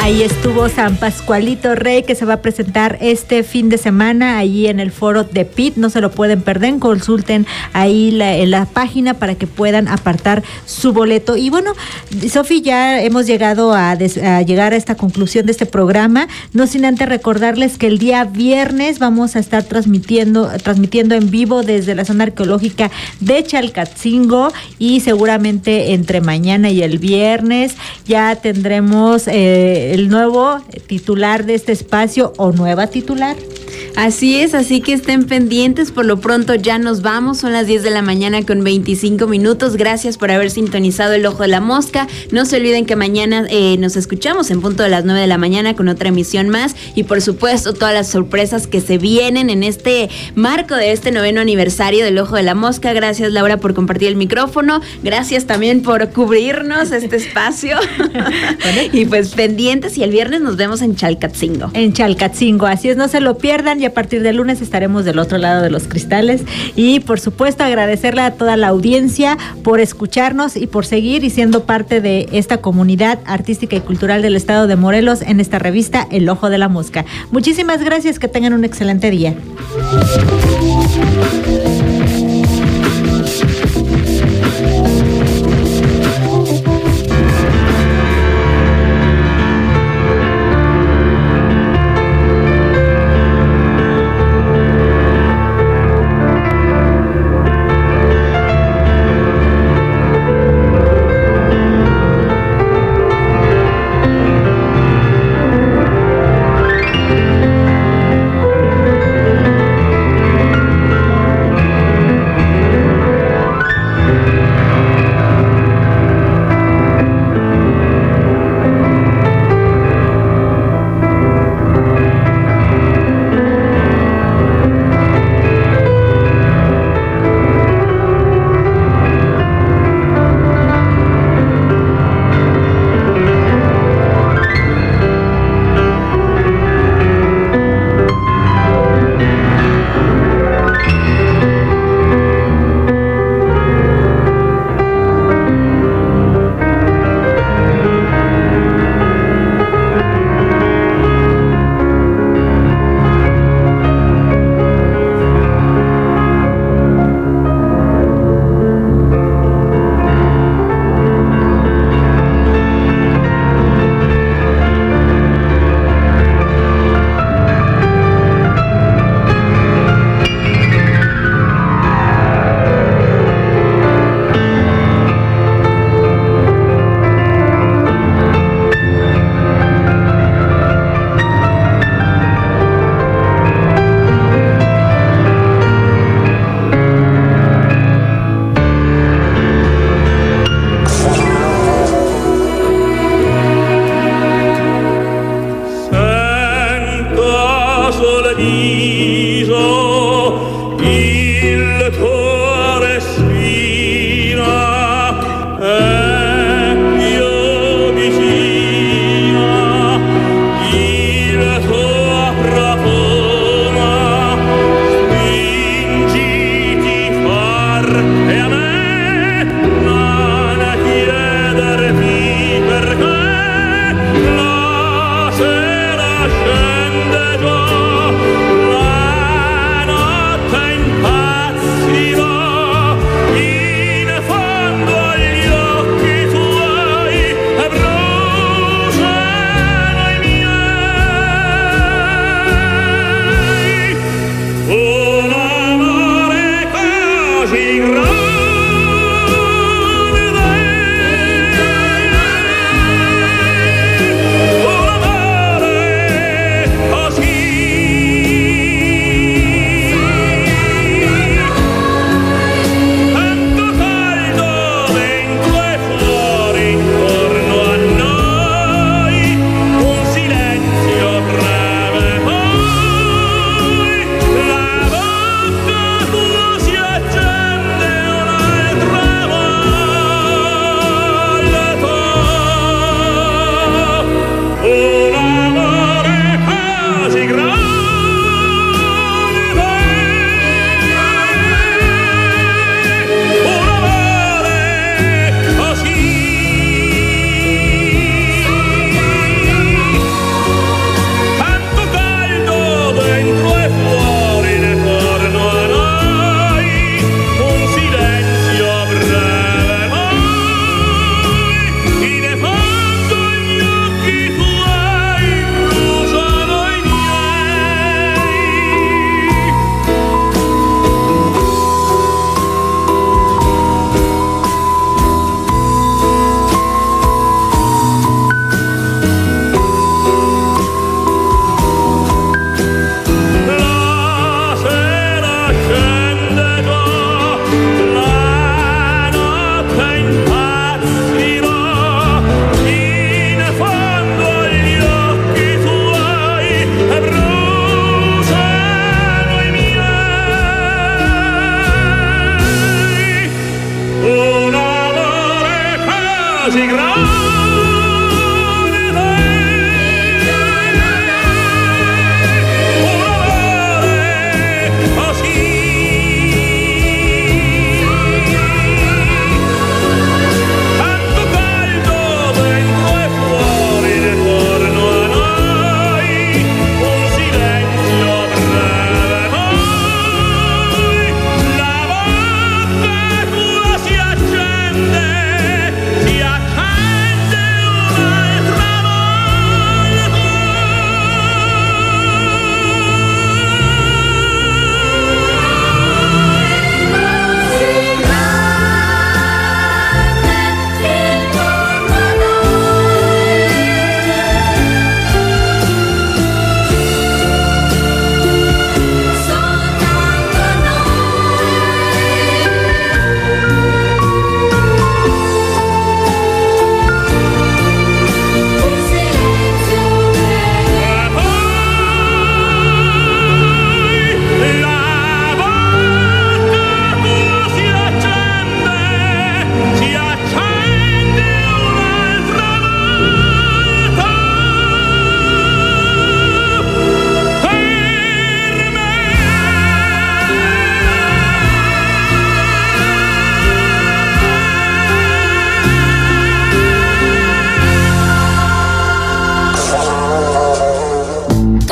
Ahí estuvo San Pascualito Rey, que se va a presentar este fin de semana ahí en el foro de PIT. No se lo pueden perder, consulten ahí la página para que puedan apartar su boleto. Y bueno, Sofi, ya hemos llegado a llegar a esta conclusión de este programa, no sin antes recordarles que el día viernes vamos a estar transmitiendo en vivo desde la zona arqueológica de Chalcatzingo, y seguramente entre mañana y el viernes ya tendremos el nuevo titular de este espacio o nueva titular. Así es, así que estén pendientes. Por lo pronto ya nos vamos, son las 10 de la mañana con 25 minutos. Gracias por haber sintonizado El Ojo de la Mosca. No se olviden que mañana nos escuchamos en punto de las 9 de la mañana con otra emisión más, y por supuesto todas las sorpresas que se vienen en este marco de este 9º aniversario del Ojo de la Mosca. Gracias, Laura, por compartir el micrófono. Gracias también por cubrirnos este espacio. Y pues pendientes, y el viernes nos vemos en Chalcatzingo. En Chalcatzingo, así es, no se lo pierdan. Y a partir del lunes estaremos del otro lado de los cristales. Y por supuesto agradecerle a toda la audiencia por escucharnos y por seguir y siendo parte de esta comunidad artística y cultural del estado de Morelos en esta revista El Ojo de la Mosca. Muchísimas gracias, que tengan un excelente día.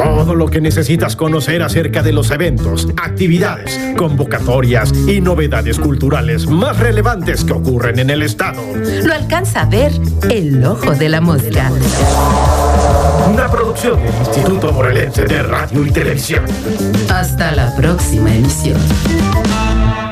Todo lo que necesitas conocer acerca de los eventos, actividades, convocatorias y novedades culturales más relevantes que ocurren en el estado. Lo alcanza a ver el ojo de la mosca. Una producción del Instituto Morelense de Radio y Televisión. Hasta la próxima emisión.